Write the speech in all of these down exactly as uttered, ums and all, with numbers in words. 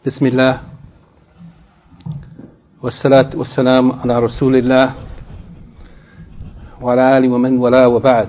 بسم الله والصلاة والسلام على رسول الله وعلى آله ومن والاه وبعد.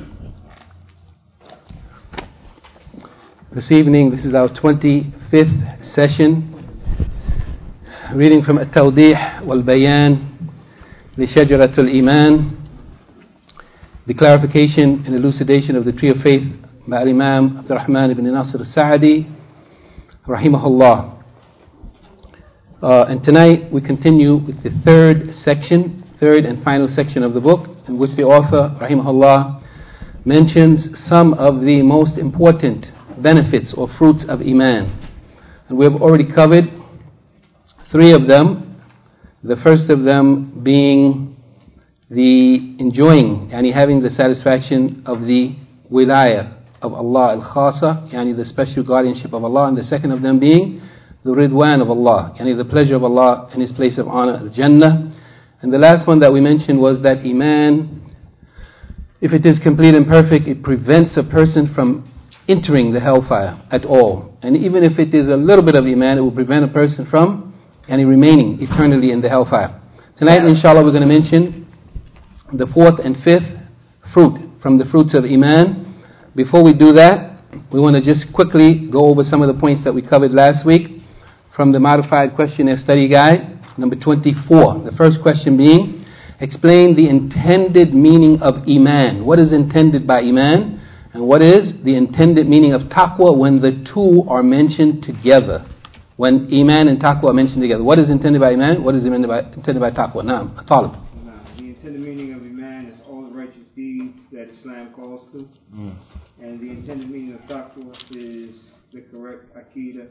This evening, this is our twenty-fifth session, reading from At-Tawdih wal-Bayan لشجرة الإيمان, the clarification and elucidation of the Tree of Faith by Imam Abdul Rahman ibn Nasir al-Sa'di rahimahullah. Uh, and tonight we continue with the third section, third and final section of the book, in which the author, rahimahullah, mentions some of the most important benefits or fruits of Iman. And we have already covered three of them. The first of them being the enjoying, yani having the satisfaction of the wilayah of Allah al-Khasa, yani the special guardianship of Allah. And the second of them being the Ridwan of Allah, yani the pleasure of Allah in His place of honor, al-Jannah. And the last one that we mentioned was that Iman, if it is complete and perfect, it prevents a person from entering the hellfire at all. And even if it is a little bit of Iman, it will prevent a person from yani remaining eternally in the hellfire. Tonight, inshallah, we're going to mention the fourth and fifth fruit from the fruits of Iman. Before we do that, we want to just quickly go over some of the points that we covered last week from the Modified Questionnaire Study Guide, number twenty-four. The first question being, explain the intended meaning of Iman. What is intended by Iman? And what is the intended meaning of Taqwa when the two are mentioned together? When Iman and Taqwa are mentioned together. What is intended by Iman? What is intended by, intended by Taqwa? Naam, Talib. The intended meaning of Iman is all the righteous deeds that Islam calls to. Mm. And the intended meaning of Taqwa is the correct Aqidah.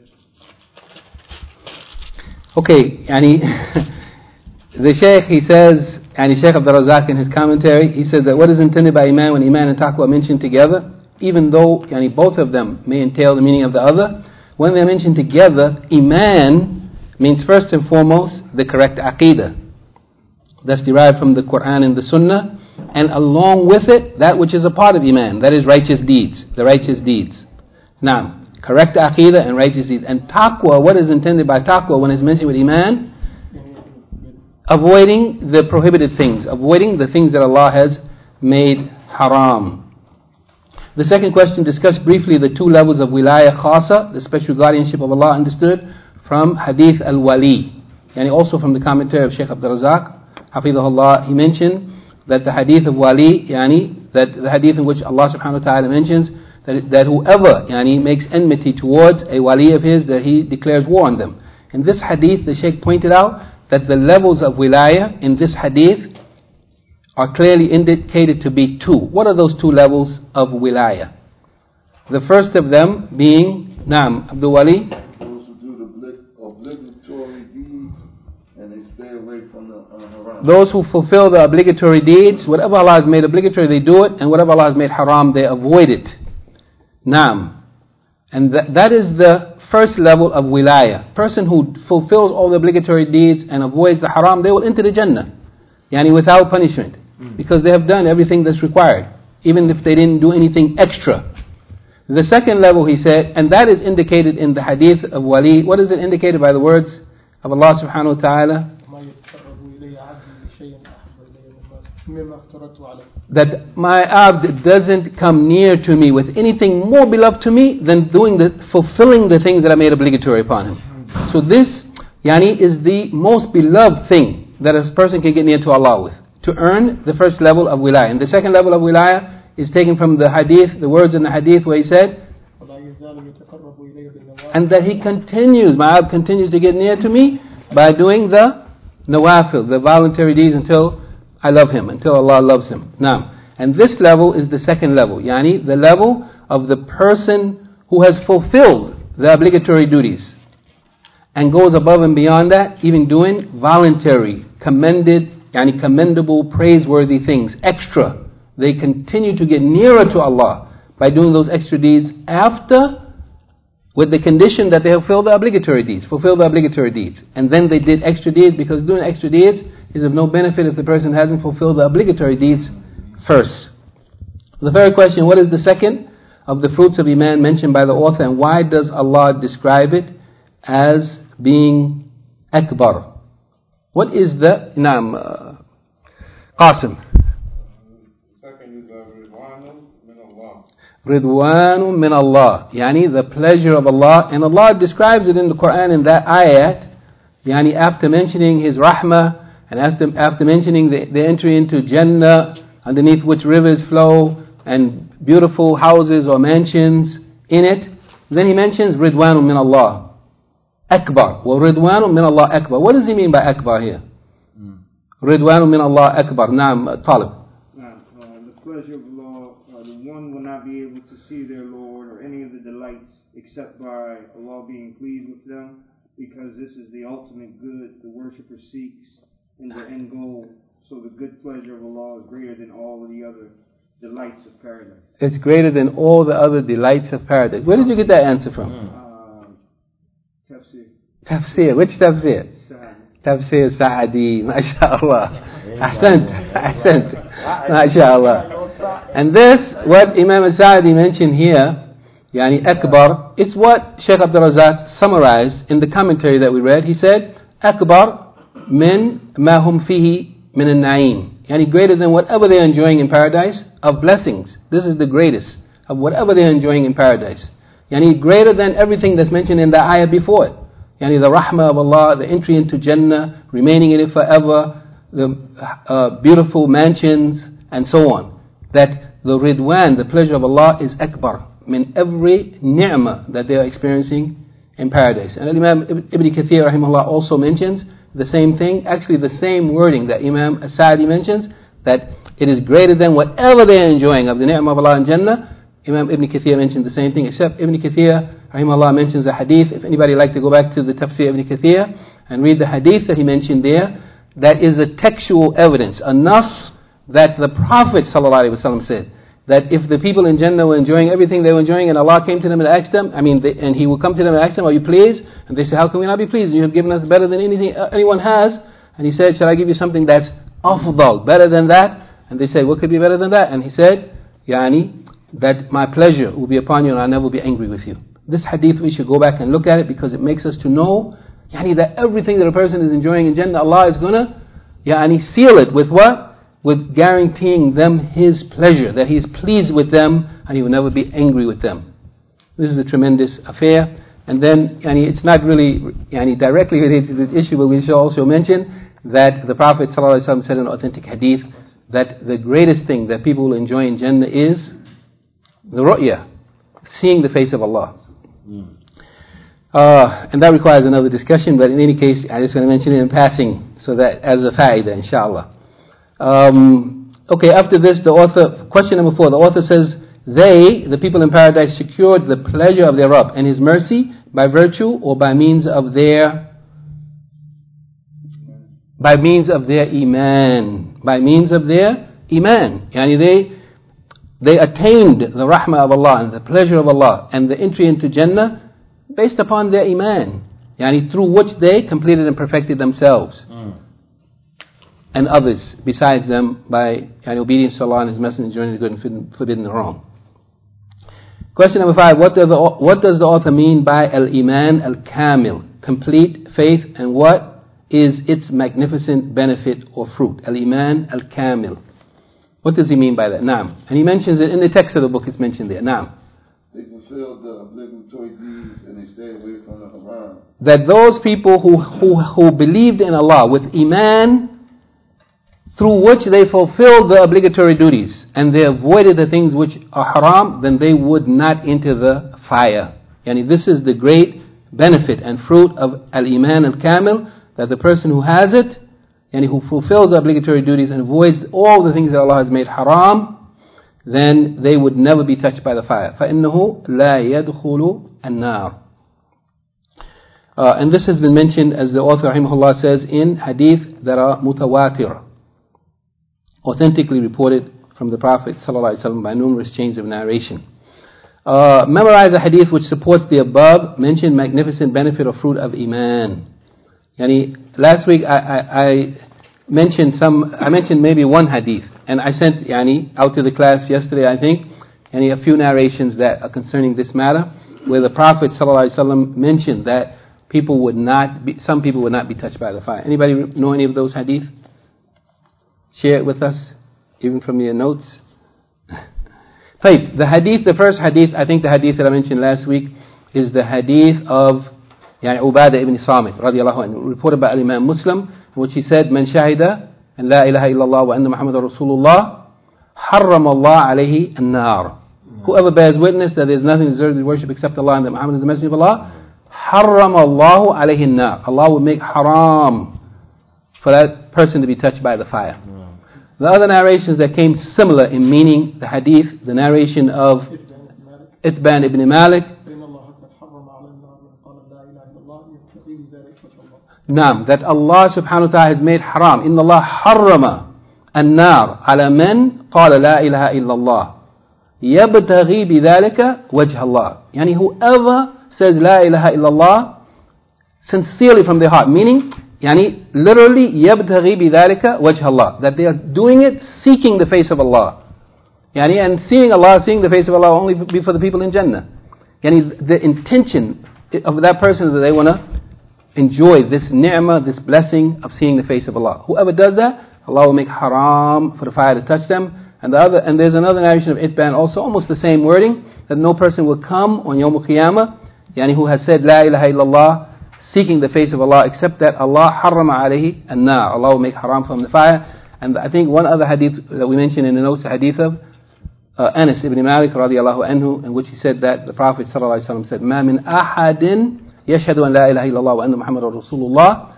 Okay, yani, the Shaykh, he says, and Shaykh Abdul Razak in his commentary, he says that what is intended by Iman when Iman and Taqwa are mentioned together, even though yani, both of them may entail the meaning of the other, when they're mentioned together, Iman means first and foremost the correct Aqidah. That's derived from the Quran and the Sunnah, and along with it, that which is a part of Iman, that is righteous deeds, the righteous deeds. Now, correct Aqidah and righteous deeds. And Taqwa, what is intended by Taqwa when it's mentioned with Iman? Avoiding the prohibited things, avoiding the things that Allah has made haram. The second question discussed briefly the two levels of wilayah khasa, the special guardianship of Allah, understood from Hadith al-Wali, and also from the commentary of Shaykh Abdul Razak, Hafidhullah. He mentioned that the Hadith of Wali, yani, that the Hadith in which Allah subhanahu wa ta'ala mentions that, that whoever yani, makes enmity towards a Wali of his, that he declares war on them. In this Hadith, the Shaykh pointed out that the levels of wilayah in this Hadith are clearly indicated to be two. What are those two levels of wilayah? The first of them being, Naam, Abdul Wali. Those who do the obligatory deeds and they stay away from the uh, haram. Those who fulfill the obligatory deeds, whatever Allah has made obligatory, they do it, and whatever Allah has made haram, they avoid it. Naam. And that, that is the first level of wilayah. Person who fulfills all the obligatory deeds and avoids the haram, they will enter the Jannah, yani without punishment, mm. because they have done everything that's required, even if they didn't do anything extra. The second level, he said, and that is indicated in the Hadith of Wali. What is it indicated by the words of Allah subhanahu wa ta'ala? That my abd doesn't come near to me with anything more beloved to me than doing the fulfilling the things that I made obligatory upon him. So this, yani, is the most beloved thing that a person can get near to Allah with, to earn the first level of wilayah. And the second level of wilayah is taken from the hadith, the words in the hadith where he said, and that he continues, my abd continues to get near to me by doing the nawafil, the voluntary deeds, until I love him, until Allah loves him. Now, and this level is the second level, yani the level of the person who has fulfilled the obligatory duties and goes above and beyond that, even doing voluntary, commended, yani commendable, praiseworthy things, extra. They continue to get nearer to Allah by doing those extra deeds after, with the condition that they fulfill the obligatory deeds, fulfill the obligatory deeds. And then they did extra deeds, because doing extra deeds is of no benefit if the person hasn't fulfilled the obligatory deeds first. The third question, what is the second of the fruits of Iman mentioned by the author, and why does Allah describe it as being akbar. What is the, naam, uh, Qasim? Second is Ridwanu min Allah. Ridwanu min Allah, yani the pleasure of Allah, and Allah describes it in the Quran in that ayat, yani after mentioning His rahmah and after, after mentioning the, the entry into Jannah, underneath which rivers flow and beautiful houses or mansions in it. Then He mentions Ridwanu min Allah, Akbar. Well, Ridwanu min Allah Akbar. What does He mean by Akbar here? Mm. Ridwanu min Allah Akbar. Naam, Talib. The pleasure of Allah, uh, the one will not be able to see their Lord or any of the delights except by Allah being pleased with them, because this is the ultimate good the worshipper seeks in the end goal. So the good pleasure of Allah is greater than all of the other delights of paradise. It's greater than all the other delights of paradise. Where did you get that answer from? Um, tafsir. Tafsir. Which tafsir? Sa'adi. Tafsir Sa'adi. MashaAllah. Ahsant. Ahsant. MashaAllah. And this, what Imam Sa'adi mentioned here, yani Akbar, it's what Shaykh Abdul Razak summarized in the commentary that we read. He said, Akbar min ma hum fihi min al-na'im. Yani greater than whatever they're enjoying in paradise of blessings. This is the greatest of whatever they're enjoying in paradise. Yani greater than everything that's mentioned in the ayah before it. Yani the rahmah of Allah, the entry into Jannah, remaining in it forever, the uh, beautiful mansions, and so on. That the Ridwan, the pleasure of Allah, is akbar min every ni'mah that they are experiencing in paradise. And Imam Ibn Kathir rahimahullah also mentions the same thing, actually the same wording that Imam As-Sa'di mentions, that it is greater than whatever they are enjoying of the ni'mah of Allah in Jannah. Imam Ibn Kathir mentioned the same thing, except Ibn Kathir rahimahullah mentions a hadith. If anybody would like to go back to the Tafsir Ibn Kathir and read the hadith that he mentioned there, that is a textual evidence, a nas that the Prophet ﷺ said, that if the people in Jannah were enjoying everything they were enjoying and Allah came to them and asked them, I mean, they, and He would come to them and ask them, are you pleased? And they say, how can we not be pleased? You have given us better than anything uh, anyone has. And He said, shall I give you something that's afdal, better than that? And they said, what could be better than that? And He said, Yani, that my pleasure will be upon you and I'll never be angry with you. This hadith, we should go back and look at it because it makes us to know, Yani, that everything that a person is enjoying in Jannah, Allah is going to, Yani, seal it with what? With guaranteeing them His pleasure, that He is pleased with them and He will never be angry with them. This is a tremendous affair. And then, yani, it's not really yani, directly related to this issue, but we should also mention that the Prophet ﷺ said in an authentic hadith that the greatest thing that people will enjoy in Jannah is the ru'ya, seeing the face of Allah. Mm. Uh, and that requires another discussion, but in any case, I'm just going to mention it in passing, so that as a fa'idah, inshallah. Um, okay, after this, the author, question number four, the author says, they, the people in paradise, secured the pleasure of their Rabb and His mercy by virtue or by means of their, by means of their iman, by means of their iman. Yani they, they attained the rahmah of Allah and the pleasure of Allah and the entry into Jannah based upon their iman, yani through which they completed and perfected themselves. Mm. And others besides them by yani, obedience to Allah and His Messenger, joining the good and forbidding the wrong. Question number five, what does the, what does the author mean by al-iman al-kamil, complete faith, and what is its magnificent benefit or fruit? Al-iman al-kamil. What does he mean by that? Naam. And he mentions it in the text of the book, it's mentioned there. Naam. They fulfilled the obligatory deeds and they stayed away from the haram. That those people who, who, who believed in Allah with iman, through which they fulfilled the obligatory duties and they avoided the things which are haram, then they would not enter the fire. Yani this is the great benefit and fruit of al-iman al-kamil, that the person who has it, yani who fulfills the obligatory duties and avoids all the things that Allah has made haram, then they would never be touched by the fire. فَإِنَّهُ لَا يَدْخُلُ النَّارِ. Uh, and this has been mentioned, as the author rahimahullah says, in hadith that are mutawatir, authentically reported from the Prophet ﷺ by numerous chains of narration. Uh, memorize a hadith which supports the above mentioned magnificent benefit or fruit of iman. Yani, last week I, I, I mentioned some. I mentioned maybe one hadith, and I sent yani out to the class yesterday, I think, yani a few narrations that are concerning this matter, where the Prophet ﷺ mentioned that people would not be, some people would not be touched by the fire. Anybody know any of those hadith? Share it with us, even from your notes. Right, the hadith, the first hadith, I think the hadith that I mentioned last week, is the hadith of يعني Ubadah ibn Samit radiallahu anhu, reported by Imam Muslim, in which he said, "Man shahida an la ilaha illallah wa anna Muhammadar Rasulullah, harram Allah alayhi an-nar." Whoever bears witness that there is nothing deserved to worship except Allah and that Muhammad is the Messenger of Allah, harram Allahu alayhi an-nar. Allah will make haram for that person to be touched by the fire. The other narrations that came similar in meaning, the hadith, the narration of Itban ibn Malik, Naam, that Allah subhanahu wa ta'ala has made haram. Inna Allah harrama an-nar ala man qala la ilaha illallah yabtaghi bidhalika wajh Allah. Yani whoever says la ilaha illallah sincerely from their heart, meaning Yani, literally, يَبْتَغِي بِذَلِكَ وَجْهَ اللَّهِ, that they are doing it seeking the face of Allah. Yani, and seeing Allah, seeing the face of Allah only be for the people in Jannah. Yani, the intention of that person is that they want to enjoy this ni'mah, this blessing of seeing the face of Allah. Whoever does that, Allah will make haram for the fire to touch them. And the other, and there's another narration of Itban also, almost the same wording, that no person will come on Yawm al-Qiyamah, yani who has said La ilaha illallah, seeking the face of Allah, except that Allah harrama alayhi an-nar. Allah will make haram from the fire. And I think one other hadith that we mentioned in the notes, the hadith of uh, Anas ibn Malik radiallahu anhu, in which he said that the Prophet sallallahu alaihi wasallam said, "Ma min ahadin yashhadu an la ilaha illallah wa anna Muhammadar Rasulullah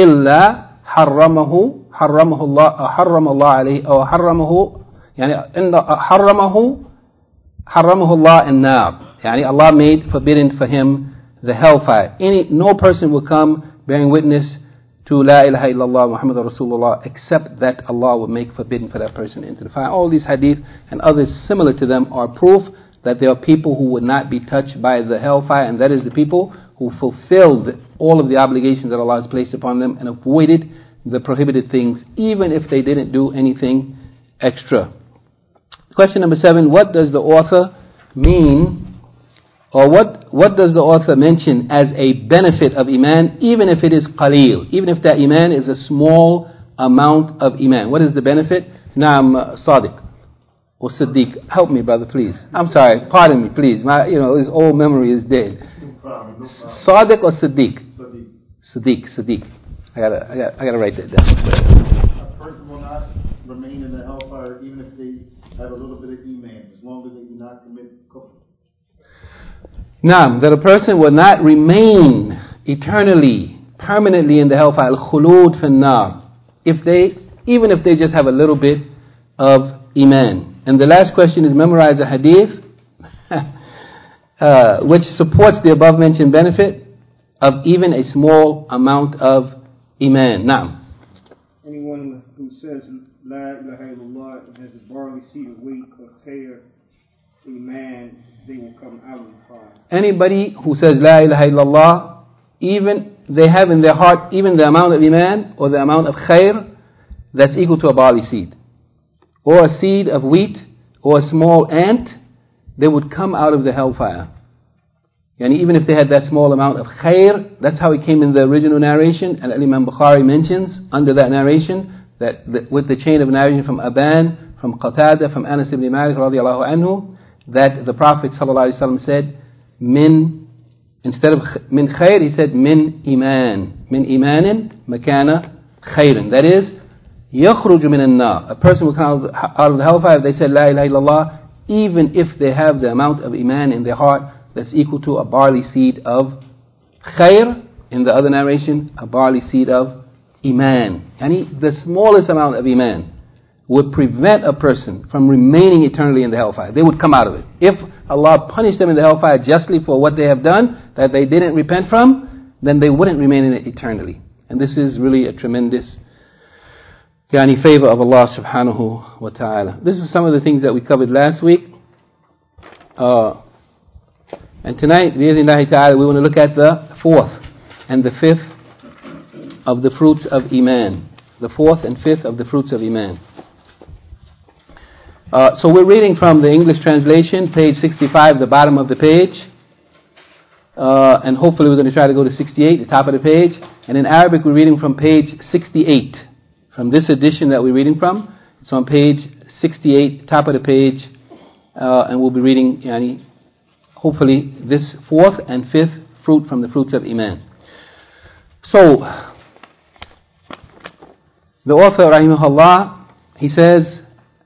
illa harramahu harramahu Allah harrama Allah alayhi or harramahu yani inna harramahu harramahu Allah an-nar." Yani Allah made forbidden for him the hellfire. Any, no person will come bearing witness to La ilaha illallah Muhammad Rasulullah except that Allah will make forbidden for that person into the fire. All these hadith and others similar to them are proof that there are people who would not be touched by the hellfire, and that is the people who fulfilled all of the obligations that Allah has placed upon them and avoided the prohibited things, even if they didn't do anything extra. Question number seven, what does the author mean, or what, what does the author mention as a benefit of Iman, even if it is qaleel, even if that Iman is a small amount of Iman? What is the benefit? Naam, uh, Sadiq or Siddiq. Help me, brother, please. I'm sorry, pardon me, please. My, you know, his old memory is dead. No problem, no problem. Sadiq or Siddiq? Siddiq. Siddiq, Siddiq. I gotta, I gotta, I gotta write that down. A person will not remain in the hellfire even if they have a little bit of Iman, as long as they do not commit kufr. Naam, that a person will not remain eternally, permanently in the hellfire, al-khulud fin nar, if they, even if they just have a little bit of Iman. And the last question is memorize a hadith uh, which supports the above mentioned benefit of even a small amount of Iman. Naam. Anyone who says La ilaha illallah and has a barley seed of wheat of khair, Iman, they will come out of the fire. Anybody who says La ilaha illallah, even they have in their heart even the amount of Iman or the amount of khair that's equal to a barley seed, or a seed of wheat, or a small ant, they would come out of the hellfire. And even if they had that small amount of khair, that's how it came in the original narration. And Imam Bukhari mentions under that narration that the, with the chain of narration from Aban, from Qatada, from Anas ibn Malik radiallahu anhu, that the Prophet ﷺ said, min, instead of min khair, he said min iman, min imanin makana khairin. That is, yakhruju min an-nar. A person will come out of, the, out of the hellfire if they said la ilaha illallah, even if they have the amount of iman in their heart that's equal to a barley seed of khair. In the other narration, a barley seed of iman. Yani the smallest amount of iman would prevent a person from remaining eternally in the hellfire. They would come out of it. If Allah punished them in the hellfire justly for what they have done, that they didn't repent from, then they wouldn't remain in it eternally. And this is really a tremendous yani, favor of Allah subhanahu wa ta'ala. This is some of the things that we covered last week. Uh, and tonight, bi'idhnillahi ta'ala, we want to look at the fourth and the fifth of the fruits of Iman. The fourth and fifth of the fruits of Iman. Uh, so we're reading from the English translation, page sixty-five, the bottom of the page. uh, and hopefully we're going to try to go to sixty-eight, the top of the page. And in Arabic, we're reading from page sixty-eight. From this edition that we're reading from, it's on page sixty-eight, top of the page, uh, and we'll be reading, yani, hopefully, this fourth and fifth fruit from the fruits of Iman. So, the author, rahimahullah, he says,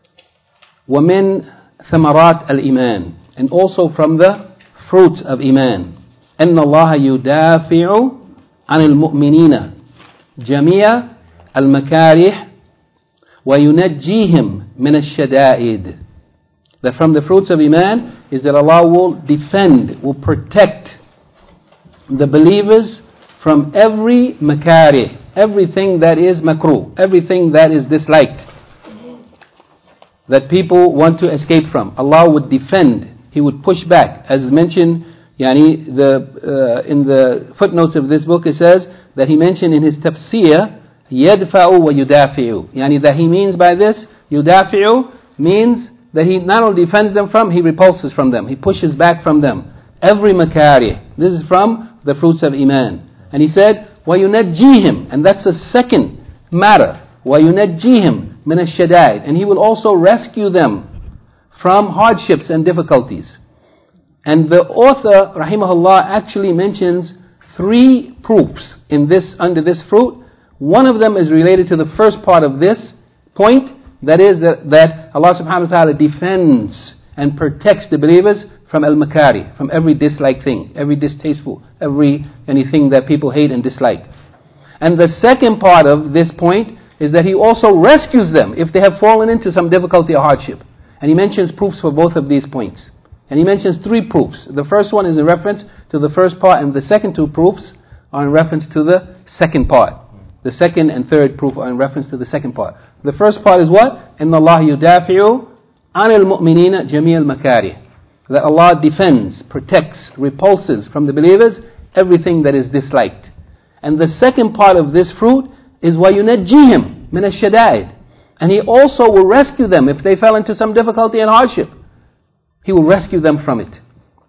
وَمِن ثَمَرَاتِ الْإِيمَانِ, and also from the fruits of Iman, أَنَّ اللَّهَ يُدَافِعُ عَنِ الْمُؤْمِنِينَ جَمِيعَ الْمَكَارِهِ وَيُنَجِّيهِمْ مِنَ الشَّدَائِدِ. That from the fruits of Iman is that Allah will defend, will protect the believers from every makarih, everything that is makruh, everything that is disliked, that people want to escape from. Allah would defend, He would push back. As mentioned, yani, the, uh, in the footnotes of this book, it says that he mentioned in his tafsir, يَدْفَعُ وَيُدَافِعُ, yani that he means by this, yudafi'u means that he not only defends them from, he repulses from them, he pushes back from them. Every makari. This is from the fruits of Iman. And he said, وَيُنَجِّيهِمْ, and that's a second matter. وَيُنَجِّيهِمْ مِنَ الشَّدَائِدِ, and he will also rescue them from hardships and difficulties. And the author, rahimahullah, actually mentions three proofs in this, under this fruit. One of them is related to the first part of this point, that is that, that Allah subhanahu wa ta'ala defends and protects the believers from al-makari, from every disliked thing, every distasteful, every anything that people hate and dislike. And the second part of this point is that He also rescues them if they have fallen into some difficulty or hardship. And He mentions proofs for both of these points. And He mentions three proofs. The first one is in reference to the first part, and the second two proofs are in reference to the second part. The second and third proof are in reference to the second part. The first part is what? إِنَّ اللَّهَ يُدَافِعُ عَنِ الْمُؤْمِنِينَ جَمِيعَ الْمَكَارِهِ, that Allah defends, protects, repulses from the believers everything that is disliked. And the second part of this fruit is وَيُنَجِّيهِمْ مِنَ الشَّدَائِدِ, and He also will rescue them if they fell into some difficulty and hardship. He will rescue them from it.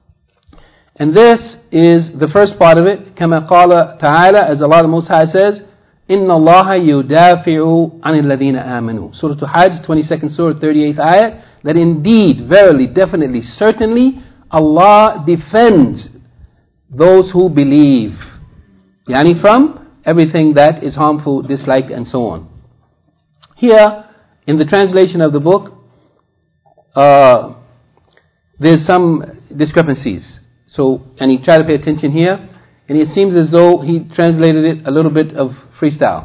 And this is the first part of it. كما قال تعالى, as Allah the Most High says, إِنَّ اللَّهَ يُدَافِعُ عَنِ الَّذِينَ آمَنُوا. Surah Hajj, twenty-second Surah, thirty-eighth Ayat. That indeed, verily, definitely, certainly, Allah defends those who believe. Yani from everything that is harmful, disliked, and so on. Here, in the translation of the book, uh, there's some discrepancies. So, and you try to pay attention here. And it seems as though he translated it a little bit of freestyle.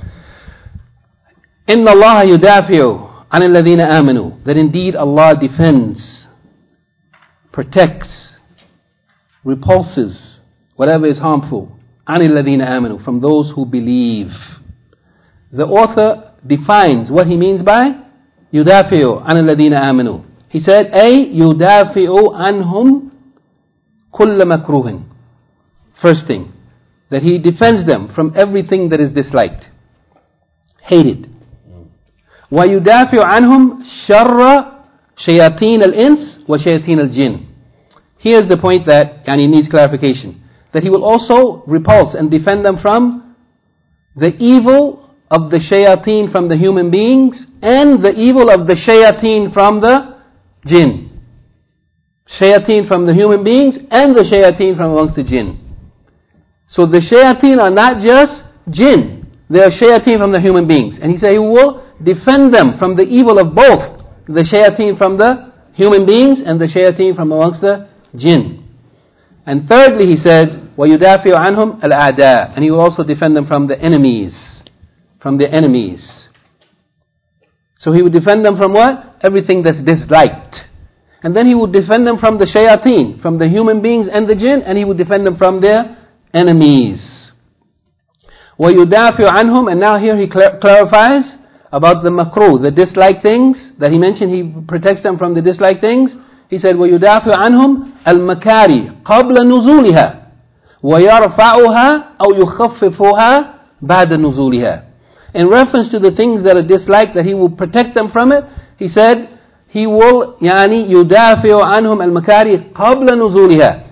إِنَّ اللَّهَ يُدَافِعُ عَنِ الَّذِينَ آمَنُوا, that indeed Allah defends, protects, repulses whatever is harmful, عَنِ الَّذِينَ آمَنُوا, from those who believe. The author defines what he means by يُدَافِعُ عَنِ الَّذِينَ آمَنُوا. He said, أي يُدَافِعُ عَنْهُمْ كُلَّ مَكْرُوهٍ. First thing, that He defends them from everything that is disliked, hated. وَيُدَافِعُ عَنْهُمْ شَرَّ شَيَاطِينَ الْإِنسِ وَشَيَاطِينَ الْجِنِّ. Here's the point that yani, needs clarification. That He will also repulse and defend them from the evil of the shayateen from the human beings and the evil of the shayateen from the jinn. Shayateen from the human beings and the shayateen from amongst the jinn. So the shayateen are not just jinn, they are shayateen from the human beings. And He said He will defend them from the evil of both the shayateen from the human beings and the shayateen from amongst the jinn. And thirdly He says, وَيُدَافِعُ عَنْهُمْ الْأَعْدَاءِ, and He will also defend them from the enemies. From the enemies. So He will defend them from what? Everything that's disliked. And then He will defend them from the shayateen, from the human beings and the jinn, and He will defend them from their enemies. وَيُدَافِعُ عَنْهُمْ, and now here He clar- clarifies about the makruh, the disliked things that He mentioned. He protects them from the disliked things. He said, وَيُدَافِعُ عَنْهُمْ الْمَكَارِ قَبْلَ نُزُولِهَا وَيَرْفَعُهَا أَوْ يُخَفِّفُهَا بَعْدَ نُزُولِهَا. In reference to the things that are disliked, that He will protect them from it, He said, He will يعني يدافع عنهم المكاره قبل نزولها,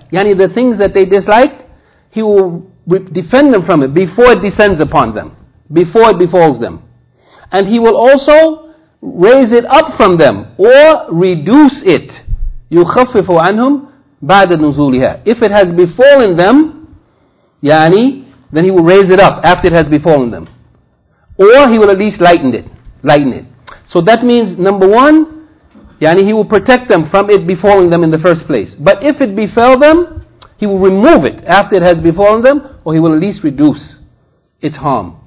Yani the things that they disliked, He will defend them from it before it descends upon them, before it befalls them. And He will also raise it up from them or reduce it. يُخَفِّفُ عَنْهُمْ بَعْدَ نُزُولِهَا. If it has befallen them, yani, then He will raise it up after it has befallen them. Or He will at least lighten it. Lighten it. So that means, number one, yani He will protect them from it befalling them in the first place. But if it befell them, He will remove it after it has befallen them, or He will at least reduce its harm.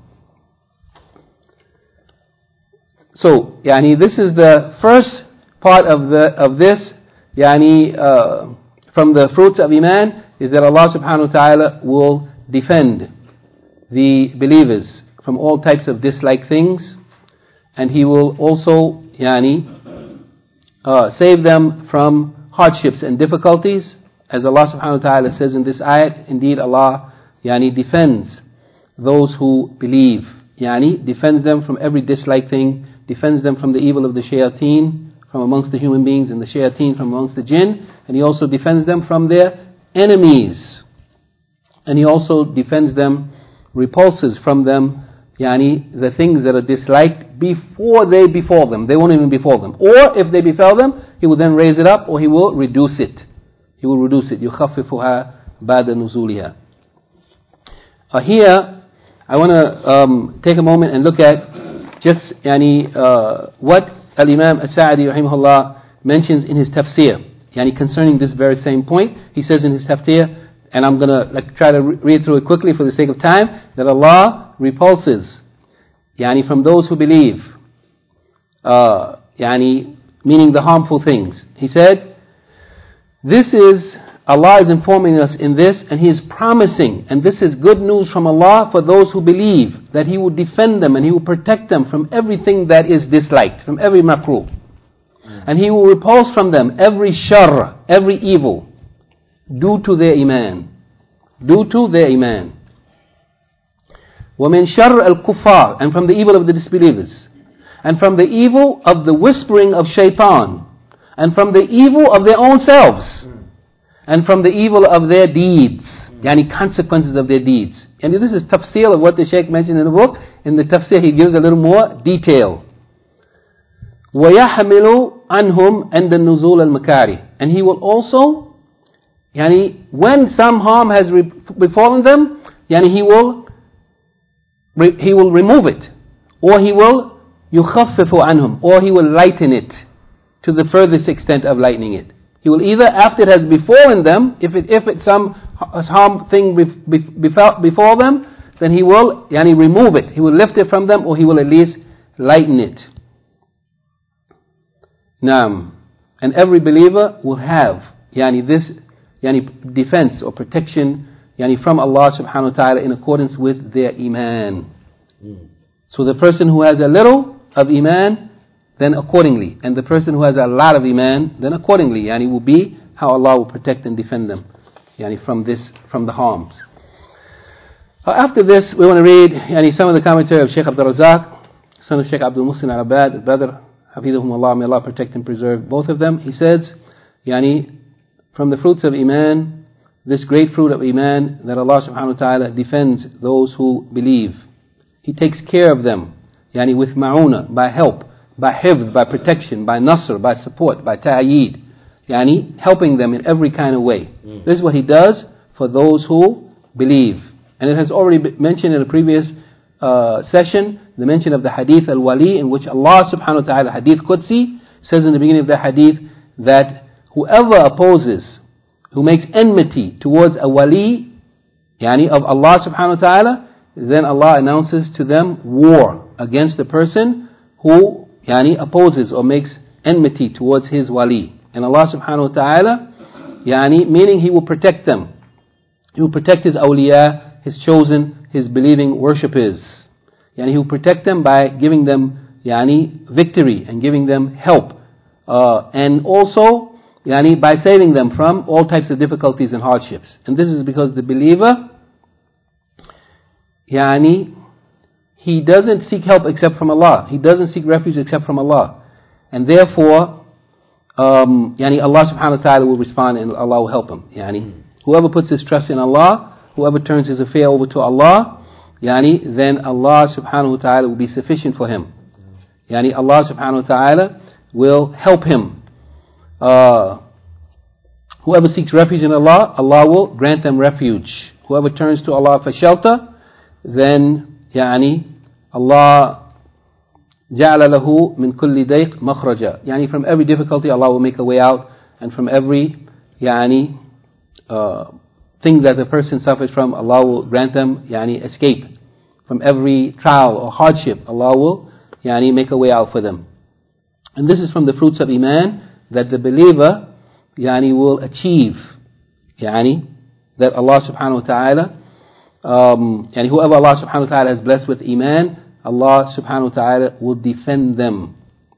So, yani this is the first part of the of this, yani uh, from the fruits of Iman, is that Allah subhanahu wa ta'ala will defend the believers from all types of dislike things, and He will also, yani, uh, save them from hardships and difficulties. As Allah subhanahu wa ta'ala says in this ayat, indeed Allah yani defends those who believe, yani defends them from every dislike thing, defends them from the evil of the shayateen from amongst the human beings and the shayateen from amongst the jinn, and He also defends them from their enemies, and He also defends them, repulses from them, yani the things that are disliked before they befall them. They won't even befall them. Or if they befell them, He will then raise it up, or He will reduce it. He will reduce it. يُخَفِّفُهَا بَعْدَ نُزُولِهَا. Uh, here, I want to um, take a moment and look at just yani, uh, what Al-Imam As-Sa'di rahimahullah mentions in his tafsir, yani concerning this very same point. He says in his tafsir, and I'm going to like, try to re- read through it quickly for the sake of time, that Allah repulses yani, from those who believe, uh, yani, meaning the harmful things. He said, this is, Allah is informing us in this, and He is promising, and this is good news from Allah for those who believe, that He will defend them and He will protect them from everything that is disliked, from every makruh. Mm. And He will repulse from them every shar, every evil, due to their iman. Due to their iman. وَمِن شَرِّ الْكُفَّارِ, and from the evil of the disbelievers. And from the evil of the whispering of shaitan. And from the evil of their own selves. Mm. And from the evil of their deeds. Mm. Yani consequences of their deeds. And this is tafsir of what the Shaykh mentioned in the book. In the tafsir he gives a little more detail. وَيَحْمِلُ عَنْهُمْ عَنْدَ النُّزُولَ الْمَكَارِهِ. And He will also, yani when some harm has re- befallen them, yani He will, re- He will remove it. Or He will يُخَفِّفُ عَنْهُمْ. Or He will lighten it. To the furthest extent of lightening it. He will either, after it has befallen them, if it if it's some harm thing befall, befall them, then He will yani remove it. He will lift it from them, or He will at least lighten it. Naam. And every believer will have yani this yani defense or protection yani from Allah subhanahu wa ta'ala in accordance with their iman. Mm. So the person who has a little of iman, then accordingly. And the person who has a lot of iman, then accordingly. Yani will be how Allah will protect and defend them yani from this, from the harms. Uh, after this, we want to read yani some of the commentary of Shaykh Abdul Razak, son of Shaykh Abdul Muhsin al-Abad, al-Badr, Hafidhahum Allah, may Allah protect and preserve both of them. He says, yani, from the fruits of iman, this great fruit of iman, that Allah subhanahu wa ta'ala defends those who believe. He takes care of them, yani with ma'una, by help, by hifz, by protection, by nasr, by support, by ta'yeed, yani helping them in every kind of way. Mm. This is what He does for those who believe. And it has already been mentioned in a previous uh, session, the mention of the hadith al-wali, in which Allah subhanahu wa ta'ala, hadith Qudsi, says in the beginning of the hadith that whoever opposes, who makes enmity towards a wali, yani of Allah subhanahu wa ta'ala, then Allah announces to them war against the person who yani opposes or makes enmity towards his wali. And Allah subhanahu wa ta'ala, yani meaning He will protect them. He will protect His awliya, His chosen, His believing worshippers. Yani He will protect them by giving them yani victory and giving them help. Uh, and also yani by saving them from all types of difficulties and hardships. And this is because the believer, yani he doesn't seek help except from Allah. He doesn't seek refuge except from Allah. And therefore, um, yani Allah subhanahu wa ta'ala will respond and Allah will help him. Yani, Whoever puts his trust in Allah, whoever turns his affair over to Allah, yani, then Allah subhanahu wa ta'ala will be sufficient for him. Yani Allah subhanahu wa ta'ala will help him. Uh, whoever seeks refuge in Allah, Allah will grant them refuge. Whoever turns to Allah for shelter, then yani Allah جعل له من كل ضيق مخرجا. Yani from every difficulty Allah will make a way out, and from every yani uh, thing that the person suffers from, Allah will grant them yani escape. From every trial or hardship, Allah will yani make a way out for them. And this is from the fruits of Iman, that the believer yani will achieve, yani that Allah subhanahu wa ta'ala, um, yani whoever Allah subhanahu wa ta'ala has blessed with Iman, Allah subhanahu wa ta'ala will defend them.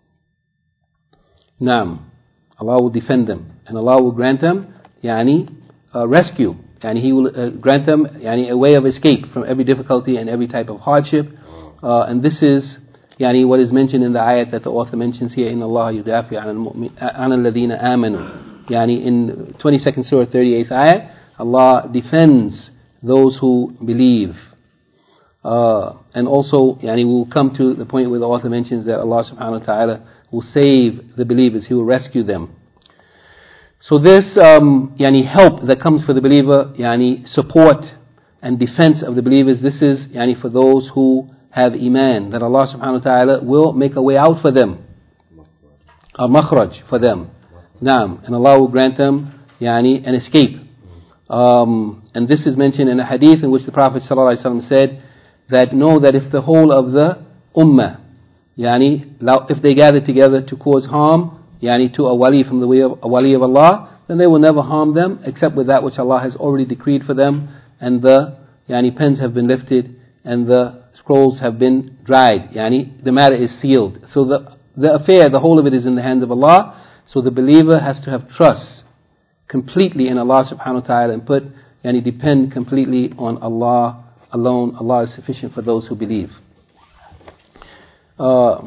Naam. Allah will defend them. And Allah will grant them yani uh, rescue. Yani He will uh, grant them yani a way of escape from every difficulty and every type of hardship. Uh, and this is yani what is mentioned in the ayat that the author mentions here, in Allah yudafi an alladhina amanu. Yani in twenty-second surah, thirty-eighth ayat, Allah defends those who believe. Uh, and also, yani, we will come to the point where the author mentions that Allah subhanahu wa ta'ala will save the believers, He will rescue them. So this um, yani, help that comes for the believer, yani, support and defense of the believers, this is yani, for those who have Iman, that Allah subhanahu wa ta'ala will make a way out for them, a makhraj for them. Naam, and Allah will grant them yani, an escape. Um, and this is mentioned in a hadith in which the Prophet sallallahu alaihi wasallam said that know that if the whole of the ummah, yani, if they gather together to cause harm, yani, to a wali from the way of a wali of Allah, then they will never harm them except with that which Allah has already decreed for them, and the yani, pens have been lifted and the scrolls have been dried. Yani, the matter is sealed. So the the affair, the whole of it is in the hands of Allah. So the believer has to have trust completely in Allah subhanahu wa ta'ala and put yani, depend completely on Allah alone. Allah is sufficient for those who believe. Uh,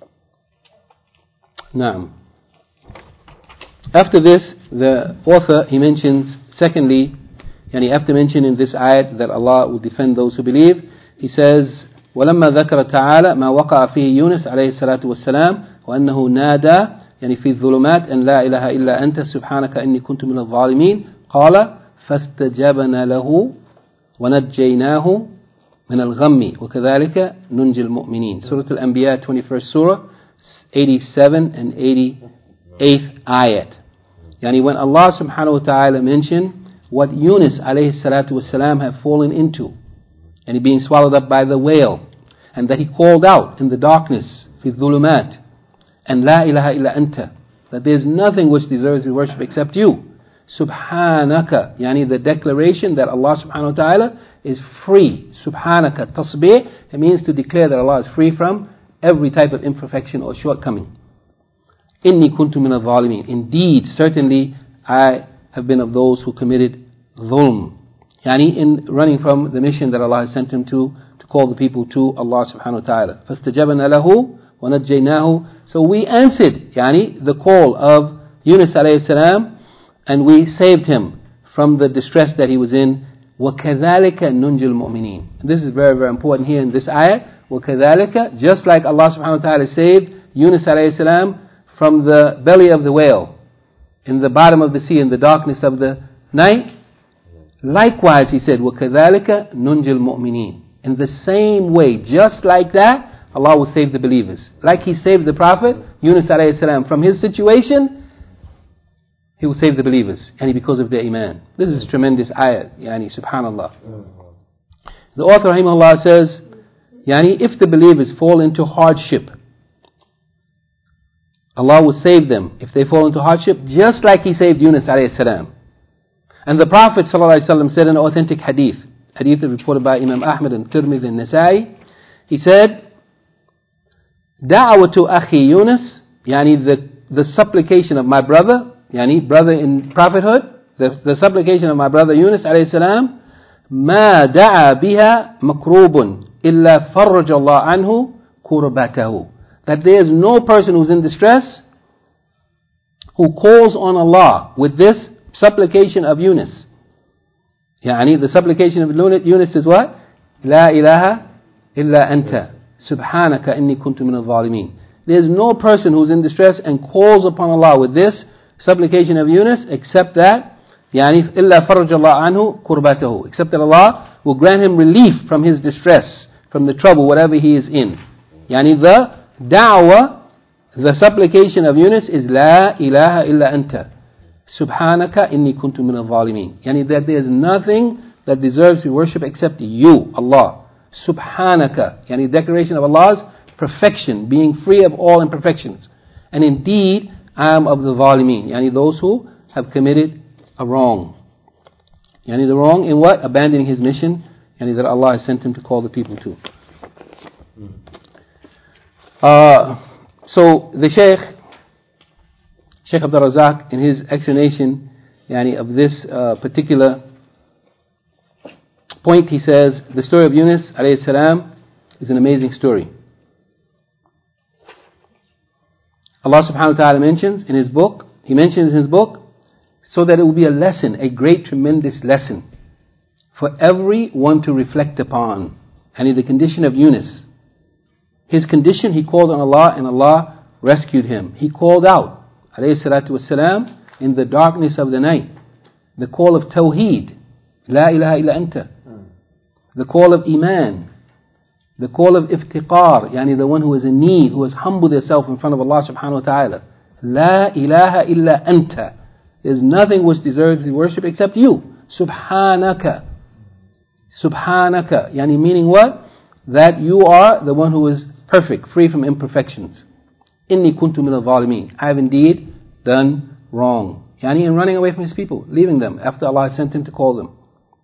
Naam. After this, the author, he mentions, secondly, yani after mentioning this ayat that Allah will defend those who believe, he says, وَلَمَّا ذَكَرَ تَعَالَى مَا وَقَعَ فِيهِ يُونُسَ عَلَيْهِ الصَّلَاةُ وَالسَّلَامُ وَأَنَّهُ نَادَى يعني في الظلمات أن لا إله إلا أنت سبحانك إني كنت من الظالمين قال فاستجبنا له ونجيناه من الغم وكذلك ننجي المؤمنين. Surah Al-Anbiya, twenty-first surah, eighty-seven and eighty-eighth ayat. Yani when Allah subhanahu wa ta'ala mentioned what Yunus alayhi salatu wasalam had fallen into, and he being swallowed up by the whale, and that he called out in the darkness, في الظلمات, and la ilaha illa anta, that there is nothing which deserves to worship except you. Subhanaka, yani the declaration that Allah subhanahu wa ta'ala is free. Subhanaka, tasbih, it means to declare that Allah is free from every type of imperfection or shortcoming. Inni kuntu min al-zalimin. Indeed, certainly, I have been of those who committed dhulm. Yani in running from the mission that Allah has sent him to, to call the people to Allah subhanahu wa ta'ala. فَاسْتَجَبَنَا لَهُ وَنَجَّيْنَاهُ. So we answered, yani, the call of Yunus alayhi salam, and we saved him from the distress that he was in. وَكَذَلِكَ نُنْجِ الْمُؤْمِنِينَ. This is very, very important here in this ayah. وَكَذَلِكَ, just like Allah subhanahu wa ta'ala saved Yunus alayhi salam from the belly of the whale, in the bottom of the sea, in the darkness of the night, likewise he said, وَكَذَلِكَ نُنْجِ الْمُؤْمِنِينَ. In the same way, just like that, Allah will save the believers. Like He saved the Prophet Yunus alayhi salam from his situation, He will save the believers, and because of their iman. This is tremendous ayat, yani subhanallah. The author rahimahullah says, yani if the believers fall into hardship, Allah will save them if they fall into hardship, just like He saved Yunus alayhi salam. And the Prophet sallallahu alaihi wasallam said in an authentic hadith, hadith reported by Imam Ahmad and Tirmidhi and Nasa'i, he said, Da'awatu akhi Yunus, yani the, the supplication of my brother, yani brother in prophethood, the, the supplication of my brother Yunus alayhi salam, ma da'a biha makrubun illa farraj Allah anhu kurbatahu. That there is no person who's in distress who calls on Allah with this supplication of Yunus, Yani the supplication of Yunus is what? La ilaha illa anta subhanaka inni kuntu min al-zalimin. There is no person who is in distress and calls upon Allah with this supplication of Yunus except that يعني إلا فرج الله عنه كربته, except that Allah will grant him relief from his distress, from the trouble, whatever he is in. يعني the da'wah, the supplication of Yunus is La ilaha illa anta subhanaka inni kuntu min al-zalimin. Yani that there is nothing that deserves to worship except you, Allah. Subhanaka, yani declaration of Allah's perfection, being free of all imperfections. And indeed, I am of the zalimin, yani those who have committed a wrong. Yani the wrong in what? Abandoning his mission, yani that Allah has sent him to call the people to. Uh, so the Shaykh, Shaykh Abdul Razak, in his explanation yani of this uh, particular point, he says, the story of Yunus alayhi salam is an amazing story. Allah subhanahu wa ta'ala mentions in his book, he mentions in his book, so that it will be a lesson, a great, tremendous lesson for everyone to reflect upon. And in the condition of Yunus, his condition, he called on Allah and Allah rescued him. He called out, alayhi salatu wassalam, in the darkness of the night, the call of Tawheed, La ilaha illa anta, the call of Iman, the call of Iftiqar, yani the one who is in need, who has humbled himself in front of Allah subhanahu wa ta'ala. La ilaha illa anta. There's nothing which deserves the worship except you. Subhanaka. Subhanaka. Yani meaning what? That you are the one who is perfect, free from imperfections. Inni kuntu min al-zalimin. I have indeed done wrong. Yani in running away from his people, leaving them after Allah had sent him to call them.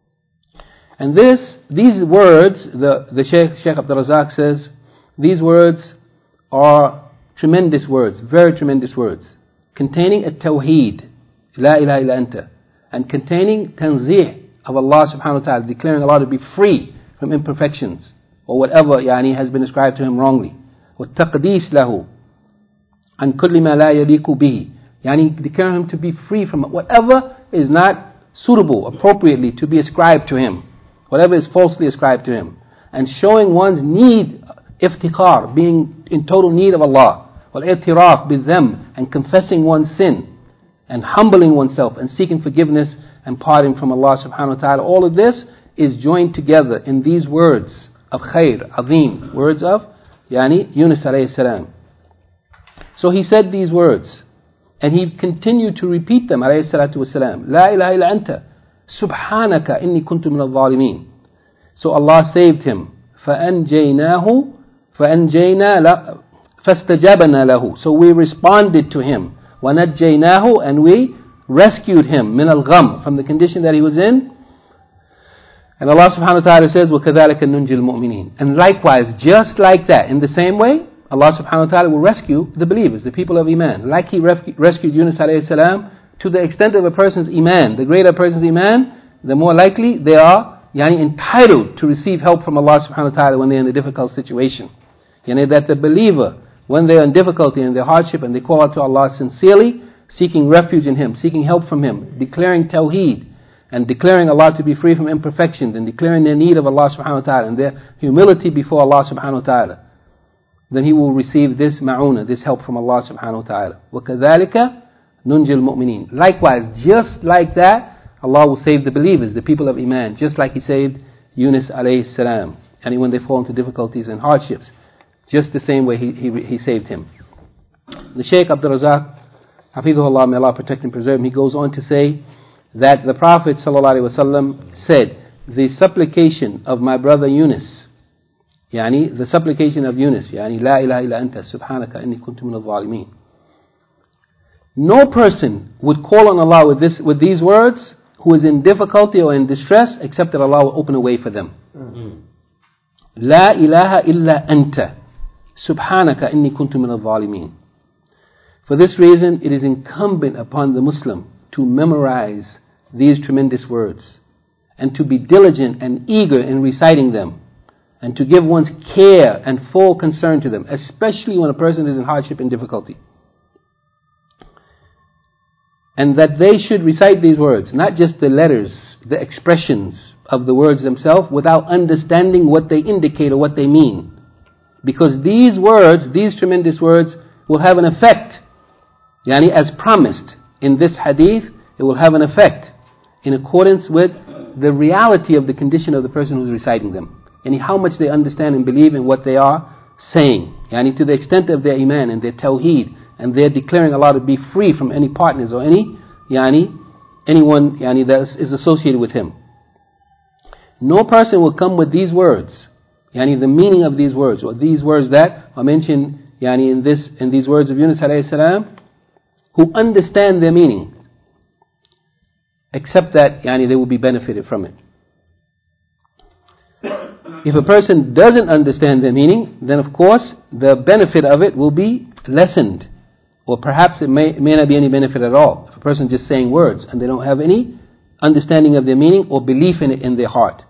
And this, these words, the, the Shaykh, Shaykh Abdul Razak says, these words are tremendous words, very tremendous words, containing a tawheed, La ilaha illa anta, and containing tanzih of Allah subhanahu wa ta'ala, declaring Allah to be free from imperfections, or whatever yani, has been ascribed to him wrongly. وَالتَّقْدِيسِ لَهُ عَنْ كُلِّ مَا لَا يَلِيكُ بِهِ, yani declaring him to be free from whatever is not suitable, appropriately to be ascribed to him, whatever is falsely ascribed to him, and showing one's need, iftiqar, being in total need of Allah, wal-i'tiraf bi-dhanb, and confessing one's sin, and humbling oneself, and seeking forgiveness and pardon from Allah subhanahu wa ta'ala. All of this is joined together in these words of khair, azim, words of yani Yunus alayhi salam. So he said these words, and he continued to repeat them alayhi salatu wasalam. La ilaha illa anta subhanaka inni kuntu min al-zalimin. So Allah saved him. فَأَنْجَيْنَاهُ فَأَنْجَيْنَا فَاسْتَجَابَنَا لَهُ. So we responded to him. وَنَجَّيْنَاهُ, and we rescued him min al-gham, from the condition that he was in. And Allah subhanahu wa ta'ala says, وَكَذَلِكَ نُنْجِي الْمُؤْمِنِينَ. And likewise, just like that, in the same way, Allah subhanahu wa ta'ala will rescue the believers, the people of Iman. Like He rescued Yunus alayhi salam, to the extent of a person's Iman, the greater a person's Iman, the more likely they are yani, entitled to receive help from Allah subhanahu wa ta'ala when they're in a difficult situation. Yani that the believer, when they're in difficulty and their hardship, and they call out to Allah sincerely, seeking refuge in Him, seeking help from Him, declaring Tawheed, and declaring Allah to be free from imperfections, and declaring their need of Allah subhanahu wa ta'ala, and their humility before Allah subhanahu wa ta'ala, then he will receive this ma'una, this help from Allah subhanahu wa ta'ala. وَكَذَلِكَ نُنْجِي الْمُؤْمِنِينَ. Likewise, just like that, Allah will save the believers, the people of Iman, just like He saved Yunus alayhi salam, and when they fall into difficulties and hardships, just the same way He, he, he saved him. The Shaykh Abdul Razak, Hafidhullah, may Allah protect and preserve him, he goes on to say that the Prophet ﷺ said, the supplication of my brother Yunus, yani the supplication of Yunus, yani La ilaha illa anta subhanaka inni kuntu min al-zalimin. No person would call on Allah with this, with these words, who is in difficulty or in distress, except that Allah will open a way for them. Mm-hmm. La ilaha illa anta subhanaka inni kuntu min al-zalimin. For this reason, it is incumbent upon the Muslim to memorize these tremendous words, and to be diligent and eager in reciting them, and to give one's care and full concern to them, especially when a person is in hardship and difficulty. and that they should recite these words, not just the letters, the expressions of the words themselves, without understanding what they indicate or what they mean. Because these words, these tremendous words, will have an effect. Yani, as promised in this hadith, it will have an effect in accordance with the reality of the condition of the person who's reciting them. Yani, how much they understand and believe in what they are saying. Yani, to the extent of their iman and their tawheed, and they're declaring Allah to be free from any partners or any, yani, anyone yani, that is associated with Him. No person will come with these words, yani the meaning of these words, or these words that are mentioned yani in this in these words of Yunus alayhi salam, who understand their meaning, except that yani they will be benefited from it. If a person doesn't understand their meaning, then of course the benefit of it will be lessened, or perhaps it may, may not be any benefit at all. If a person is just saying words and they don't have any understanding of their meaning or belief in it in their heart.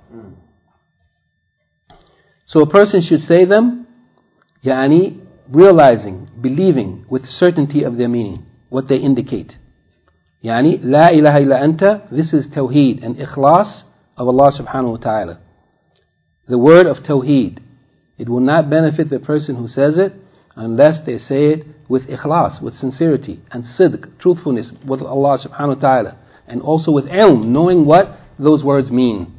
So a person should say them, yani, realizing, believing with certainty of their meaning, what they indicate. Yani, La ilaha illa anta, this is tawheed and ikhlas of Allah subhanahu wa ta'ala. The word of tawheed. It will not benefit the person who says it unless they say it with ikhlas, with sincerity and sidq, truthfulness with Allah subhanahu wa ta'ala. And also with ilm, knowing what those words mean.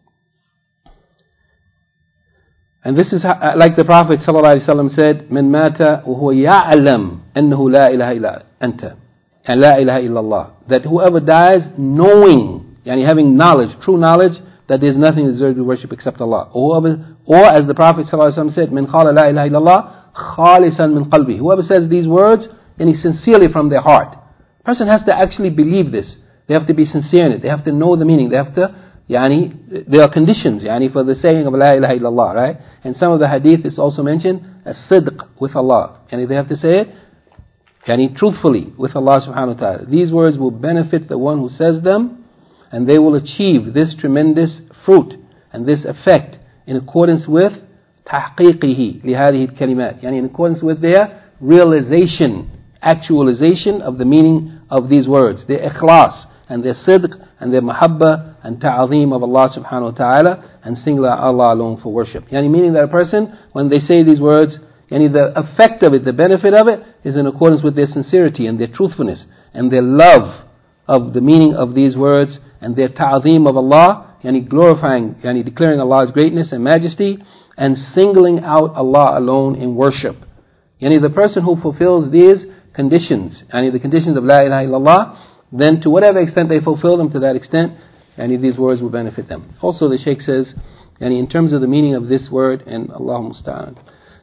And this is how, like the Prophet ﷺ said, "Man mata wa huwa ya'lam annahu la ilaha illa anta, and la ilaha illallah." That whoever dies knowing, yani having knowledge, true knowledge, that there is nothing deserved to worship except Allah. Or, whoever, or as the Prophet ﷺ said, "Man qala la ilaha illallah khalisan min qalbi." Whoever says these words, and he sincerely from their heart. The person has to actually believe this. They have to be sincere in it. They have to know the meaning. They have to, yani, there are conditions, yani, for the saying of la ilaha illallah, right? And some of the hadith is also mentioned as sidq with Allah. Yani they have to say it, yani, truthfully with Allah subhanahu wa ta'ala. These words will benefit the one who says them, and they will achieve this tremendous fruit and this effect in accordance with tahqiqihi lihadihi al-kalimat. Yani in accordance with their realization, actualization of the meaning of these words, their ikhlas and their sidq and their mahabba and ta'azim of Allah subhanahu wa ta'ala, and single Allah alone for worship. Yani meaning that a person, when they say these words, yani the effect of it, the benefit of it, is in accordance with their sincerity and their truthfulness and their love of the meaning of these words and their ta'azim of Allah, yani glorifying, yani declaring Allah's greatness and majesty and singling out Allah alone in worship. Yani the person who fulfills these conditions, yani the conditions of la ilaha illallah, then to whatever extent they fulfill them, to that extent, yani these words will benefit them. Also the Shaykh says, yani in terms of the meaning of this word, and Allahumma musta'an,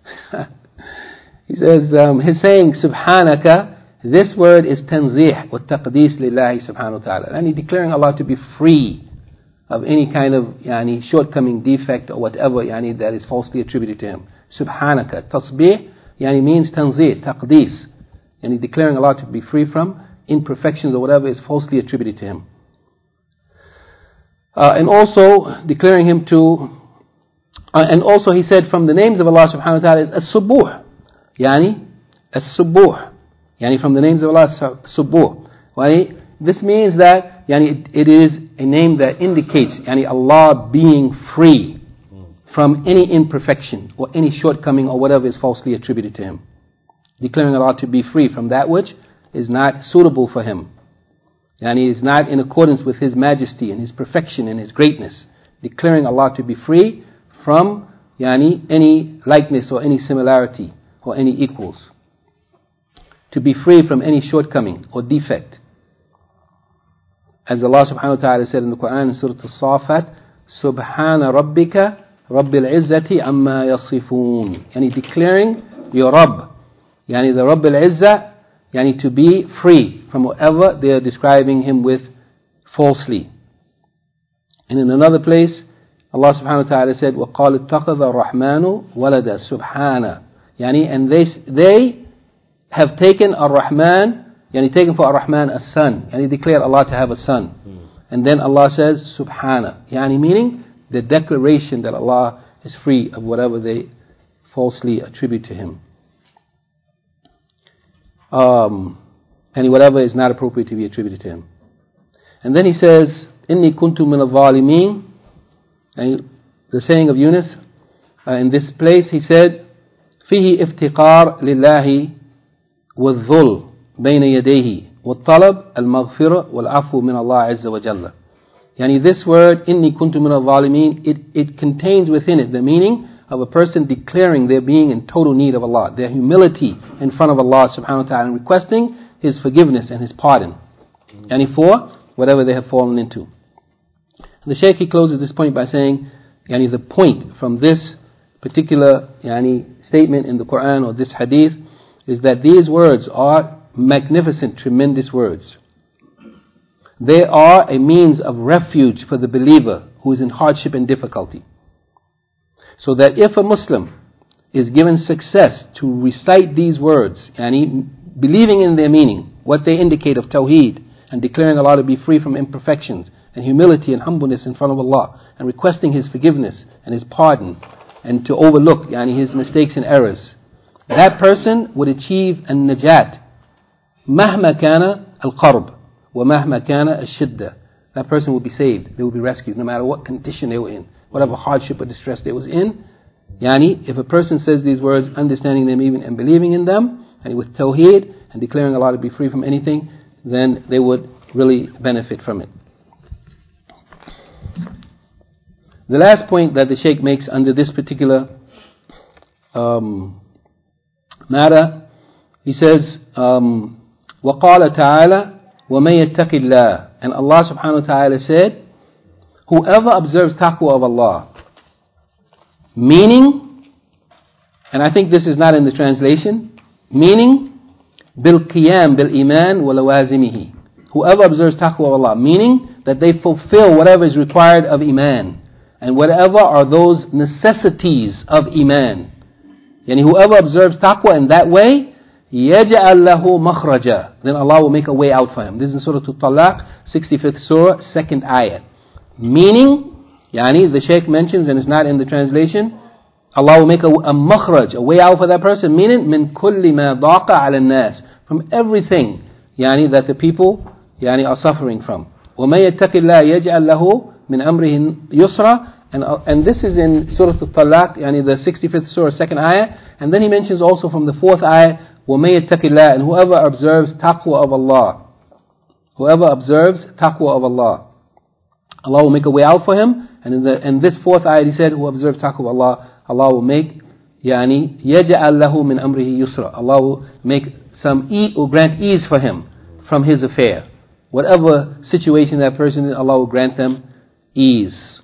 he says, um, his saying subhanaka, this word is tanzih wa taqdees lillahi subhanahu wa ta'ala, and he declaring Allah to be free of any kind of yani shortcoming, defect or whatever yani that is falsely attributed to him. Subhanaka, tasbih yani means tanzih, taqdees, and he declaring Allah to be free from imperfections or whatever is falsely attributed to him. Uh, and also declaring him to, uh, and also he said from the names of Allah subhanahu wa ta'ala is as-subuh, yani as-subuh, yani from the names of Allah, subuh. Yani, this means that yani it, it is a name that indicates yani Allah being free from any imperfection or any shortcoming or whatever is falsely attributed to him. Declaring Allah to be free from that which is not suitable for him. Yani is not in accordance with His majesty and His perfection and His greatness. Declaring Allah to be free from yani any likeness or any similarity or any equals. To be free from any shortcoming or defect. As Allah subhanahu wa ta'ala said in the Quran in Surah Al-Safat, Subhana Rabbika Rabbil Izzati Amma Yasifun. Yani declaring your Rabb, yani the Rabb al-Izzah, yani to be free from whatever they are describing him with falsely. And in another place, Allah subhanahu wa ta'ala said, وَقَالُ اتَّخَذَ الرَّحْمَنُ وَلَدًا سُبْحَانَ. Yani, and they, they have taken Ar-Rahman, yani taken for Ar-Rahman a son. Yani declared Allah to have a son. Hmm. And then Allah says, Subhana. Yani meaning the declaration that Allah is free of whatever they falsely attribute to Him. Um, and whatever is not appropriate to be attributed to him. And then he says, إِنِّي كُنْتُ مِنَ الظَّالِمِينَ. And the saying of Yunus, uh, in this place he said, فِيهِ افتقار لله والذل بين يديه والطلب المغفرة والعفو من الله عز وجل. Yani this word, إِنِّي كُنْتُ مِنَ الظَّالِمِينَ, it, it contains within it the meaning of a person declaring their being in total need of Allah, their humility in front of Allah subhanahu wa ta'ala, and requesting His forgiveness and His pardon, yani for whatever they have fallen into. The Shaykh, he closes this point by saying, yani the point from this particular yani statement in the Quran or this hadith is that these words are magnificent, tremendous words. They are a means of refuge for the believer who is in hardship and difficulty. So that if a Muslim is given success to recite these words, yani believing in their meaning, what they indicate of Tawheed, and declaring Allah to be free from imperfections, and humility and humbleness in front of Allah, and requesting His forgiveness and His pardon, and to overlook yani his mistakes and errors, that person would achieve an-najat. مهما كان القرب ومهما كان الشدة. That person will be saved. They will be rescued no matter what condition they were in, whatever hardship or distress they was in. Yani, if a person says these words, understanding them even and believing in them, and with tawheed and declaring Allah to be free from anything, then they would really benefit from it. The last point that the Shaykh makes under this particular um, matter, he says, um, وَقَالَ تَعَالَى وَمَن يَتَّقِ اللَّهِ. And Allah subhanahu wa ta'ala said, whoever observes taqwa of Allah, meaning, and I think this is not in the translation, meaning, بِالْقِيَامِ بِالْإِيمَانِ وَلَوَازِمِهِ. Whoever observes taqwa of Allah, meaning that they fulfill whatever is required of Iman, and whatever are those necessities of Iman. Yani whoever observes taqwa in that way, يَجْعَلْ لَهُ مَخْرَجًا. Then Allah will make a way out for him. This is Surah Al-Talaq, sixty-fifth Surah, second ayah. Meaning, yani the Shaykh mentions, and it's not in the translation, Allah will make a, a makhraj, a way out for that person, meaning, مِن كُلِّ مَا ضَاقَ عَلَى النَّاسِ. From everything, yani that the people yani are suffering from. وَمَن يَتَّقِ اللَّهِ يَجْعَلْ لَهُ مِنْ أَمْرِهِ يُسْرًا. And, uh, and this is in Surah Al-Talaq, yani the sixty-fifth Surah, second ayah. And then he mentions also from the fourth ayah, وَمَن يَتَّقِ اللَّهِ. And whoever observes taqwa of Allah, whoever observes taqwa of Allah, Allah will make a way out for him. And in, the, in this fourth ayah he said, who observes taqwa of Allah, Allah will make, yani, يَجْعَلْ لَهُ مِنْ أَمْرِهِ يُسْرًا. Allah will make some ease, or grant ease for him from his affair. Whatever situation that person is, Allah will grant them ease.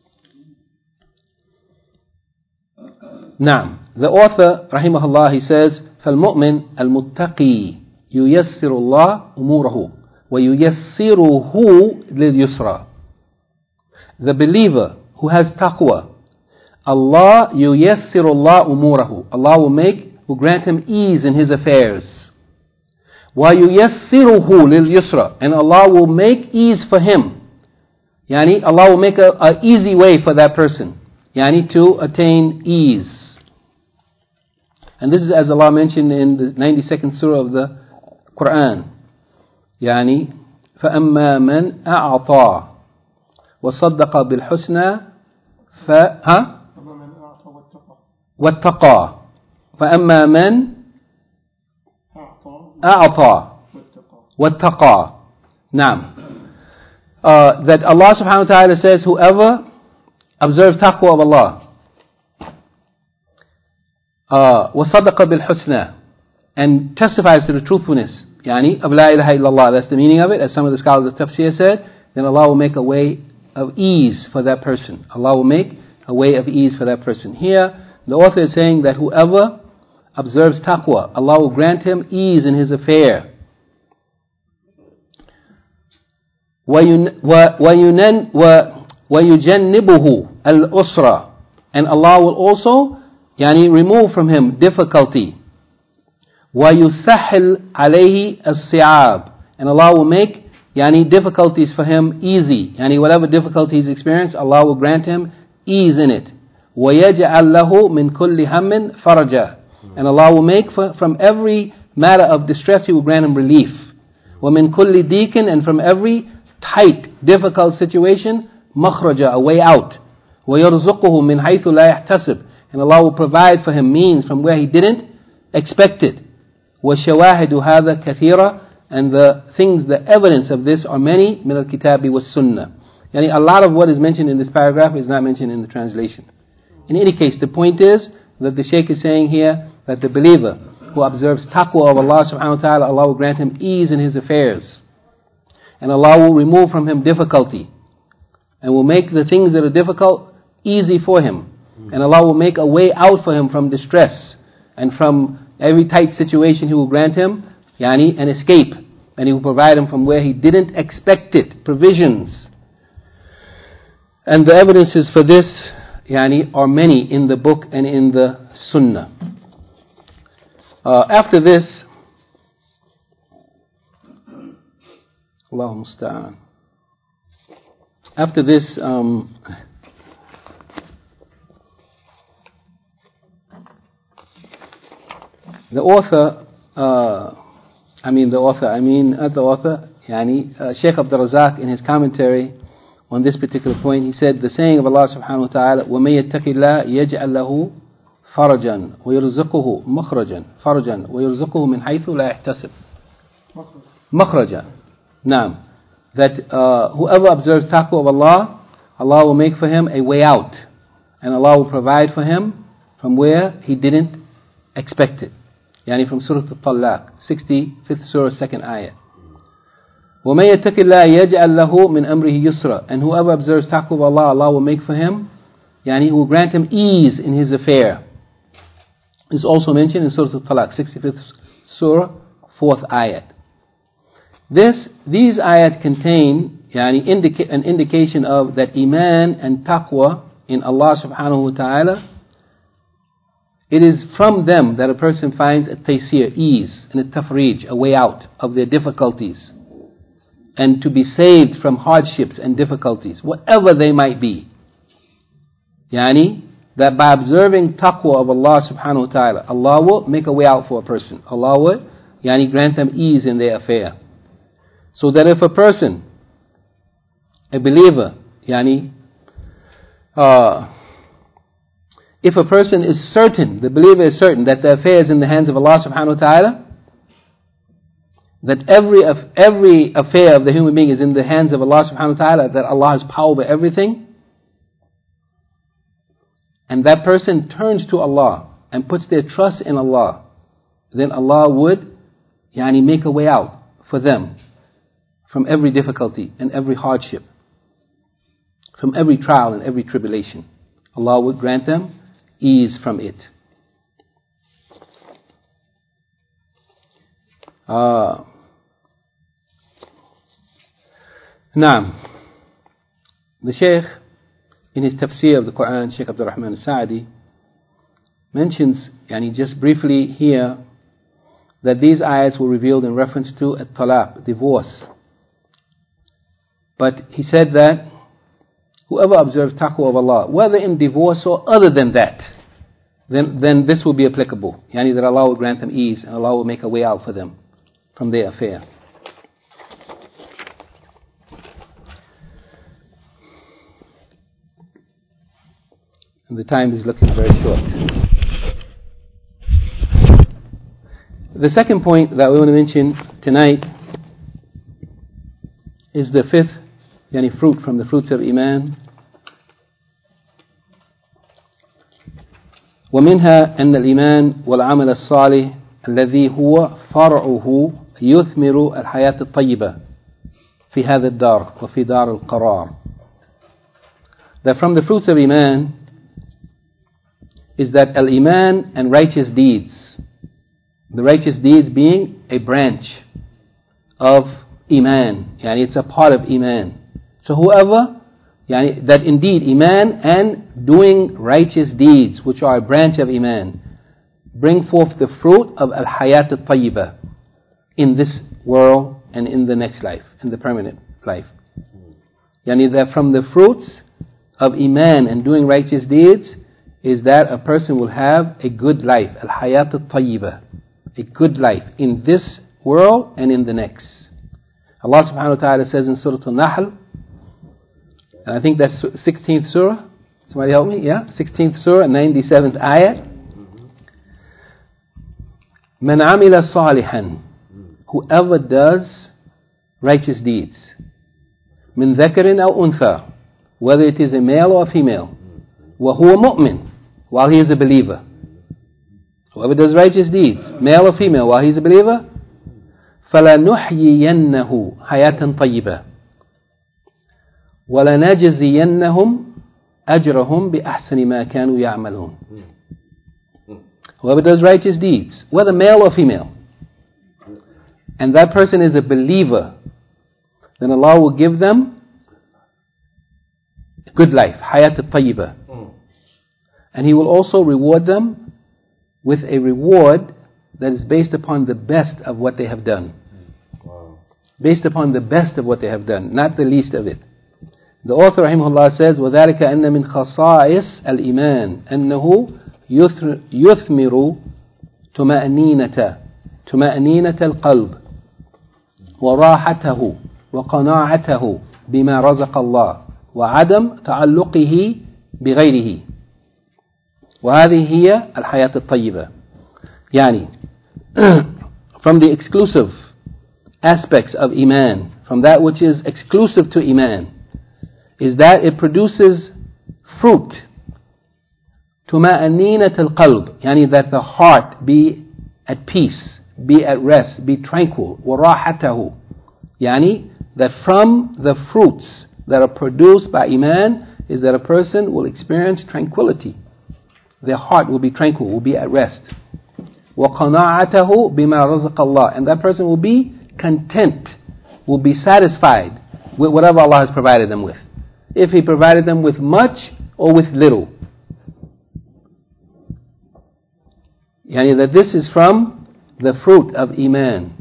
Naam. The author, rahimahullah, he says, فَالْمُؤْمِنْ الْمُتَّقِي يُيَسِّرُ اللَّهُ أُمُورَهُ وَيُيَسِّرُهُ لِلْيُسْرَى. The believer who has taqwa, Allah يُيَسِّرُ اللَّهُ أُمُورَهُ. Allah will make, will grant him ease in his affairs. وَيُيَسِّرُهُ لِلْيُسْرَى. And Allah will make ease for him. Yani Allah will make a, a easy way for that person, yani to attain ease. And this is as Allah mentioned in the ninety-second surah of the Quran. يعني فأما من أعطى وصدق بالحسنى ف ها واتقى. فأما من أعطى واتقى. نعم. Uh, that Allah subhanahu wa ta'ala says, whoever observes taqwa of Allah, وَصَدَّقَ بِالْحُسْنَى, and testifies to the truthfulness, yani, of La ilaha illallah, that's the meaning of it, as some of the scholars of tafsir said, then Allah will make a way of ease for that person. Allah will make a way of ease for that person. Here, the author is saying that whoever observes taqwa, Allah will grant him ease in his affair. وَيُجَنِّبُهُ الْأُسْرَى, and Allah will also yani remove from him difficulty. وَيُسَحِّلْ عَلَيْهِ الصِّعَابِ, and Allah will make yani difficulties for him easy. Yani whatever difficulties experienced, Allah will grant him ease in it. وَيَجْعَلْ لَهُ مِنْ كُلِّ هَمٍّ فَرَجًا, and Allah will make for, from every matter of distress, He will grant him relief. وَمِن كُلِّ دِيكٍ, and from every tight, difficult situation, مَخْرَجًا, a way out. وَيَرْزُقُهُ مِنْ حَيْثُ لَا يَحْتَسِبْ, and Allah will provide for him means from where he didn't expect it. وَالشَّوَاهِدُ هَذَا كَثِيرًا, and the things, the evidence of this are many, مِنَ الْكِتَابِ وَالسُّنَّةِ. Yani a lot of what is mentioned in this paragraph is not mentioned in the translation. In any case, the point is that the Shaykh is saying here that the believer who observes taqwa of Allah subhanahu wa ta'ala, Allah will grant him ease in his affairs. And Allah will remove from him difficulty. And will make the things that are difficult easy for him. And Allah will make a way out for him from distress. And from every tight situation He will grant him yani, an escape. And He will provide him from where he didn't expect it. Provisions. And the evidences for this yani, are many in the book and in the sunnah. Uh, after this, Allahu musta'an. After this, um, the author, uh, I mean the author, I mean not the author, yani, uh, Shaykh Abdul Razak in his commentary on this particular point, he said the saying of Allah subhanahu wa ta'ala, وَمَن يَتَّقِ اللَّهَ يَجْعَلْ لَهُ فَرَجًا وَيَرْزُقُهُ مَخْرَجًا فَرَجًا وَيَرْزُقُهُ مِنْ حَيْثُ لَا يَحْتَسِبْ مَخْرَجًا. Naam. That uh, whoever observes taqwa of Allah, Allah will make for him a way out. And Allah will provide for him from where he didn't expect it. Yani from Surah Al-Talaq, sixty-fifth Surah, second ayah. وَمَن يَتَّقِ اللَّهَ يَجْعَلْ لَهُ مِنْ أَمْرِهِ يُسْرًا, and whoever observes taqwa of Allah, Allah will make for him, yani He will grant him ease in his affair. It's also mentioned in Surah Al-Talaq, sixty-fifth Surah, fourth ayat. This, these ayat contain yani indica- an indication of that iman and taqwa in Allah subhanahu wa ta'ala. It is from them that a person finds a taysir, ease, and a tafrij, a way out of their difficulties. And to be saved from hardships and difficulties, whatever they might be. Yani, that by observing taqwa of Allah subhanahu wa ta'ala, Allah will make a way out for a person. Allah will yani, grant them ease in their affair. So that if a person, a believer, yani, uh, if a person is certain, the believer is certain that the affair is in the hands of Allah subhanahu wa ta'ala, that every every affair of the human being is in the hands of Allah subhanahu wa ta'ala, that Allah has power over everything, and that person turns to Allah and puts their trust in Allah, then Allah would yani, make a way out for them from every difficulty and every hardship, from every trial and every tribulation. Allah would grant them ease from it. Uh, Naam. The Shaykh, in his tafsir of the Quran, Shaykh Abdul Rahman al-Sa'di, mentions, yani just briefly here, that these ayats were revealed in reference to at-talaq, divorce. But he said that whoever observes taqwa of Allah, whether in divorce or other than that, then, then this will be applicable. Yani that Allah will grant them ease and Allah will make a way out for them from their affair. And the time is looking very short. The second point that we want to mention tonight is the fifth yani fruit from the fruits of Iman. ومنها أن الإيمان والعمل الصالح الذي هو فرعه يثمر الحياة الطيبة في هذا الدار وفي دار القرار. That from the fruits of Iman is that al-Iman and righteous deeds. The righteous deeds being a branch of Iman. Yani it's a part of Iman. So whoever, yani that indeed Iman and doing righteous deeds, which are a branch of Iman, bring forth the fruit of al-Hayat al-Tayyibah in this world and in the next life, in the permanent life. Yani that from the fruits of Iman and doing righteous deeds is that a person will have a good life, al-Hayat al-Tayyibah, a good life in this world and in the next. Allah subhanahu wa ta'ala says in Surah Al-Nahl, and I think that's sixteenth surah. Somebody help me? Yeah? sixteenth surah, ninety-seventh ayat. Man amila salihan, whoever does righteous deeds, min dhakarin aw untha, whether it is a male or a female, wa huwa mu'min, while he is a believer. Whoever does righteous deeds, male or female, while he is a believer, فَلَنُحْيِيَنَّهُ حَيَاةً طَيِّبَةً وَلَنَجْزِيَنَّهُمْ أَجْرَهُمْ بِأَحْسَنِ مَا كَانُوا يَعْمَلُونَ. Whoever does righteous deeds, whether male or female, and that person is a believer, then Allah will give them a good life, hayat al-tayyibah. And He will also reward them with a reward that is based upon the best of what they have done. Based upon the best of what they have done, not the least of it. The author rahimahullah says, وَذَلِكَ أَنَّ مِنْ خَصَائِصِ الْإِيمَانِ أَنَّهُ يُثْمِرُ تُمَأْنِينَةَ تُمَأْنِينَةَ الْقَلْبِ وَرَاحَتَهُ وَقَنَاعَتَهُ بِمَا رَزَقَ اللَّهُ وَعَدَمْ تَعَلُّقِهِ بِغَيْرِهِ وهذه هي الحياة الطيبة. يعني from the exclusive aspects of Iman, from that which is exclusive to Iman, is that it produces fruit. تُمَأْنِينَةَ الْقَلْبِ, يعني that the heart be at peace, be at rest, be tranquil. وَرَاحَتَهُ, يعني that from the fruits that are produced by Iman is that a person will experience tranquility. Their heart will be tranquil, will be at rest. وَقَنَاعَتَهُ بِمَا رَزَقَ اللَّهُ, and that person will be content, will be satisfied with whatever Allah has provided them with. If He provided them with much or with little. Yani that this is from the fruit of Iman.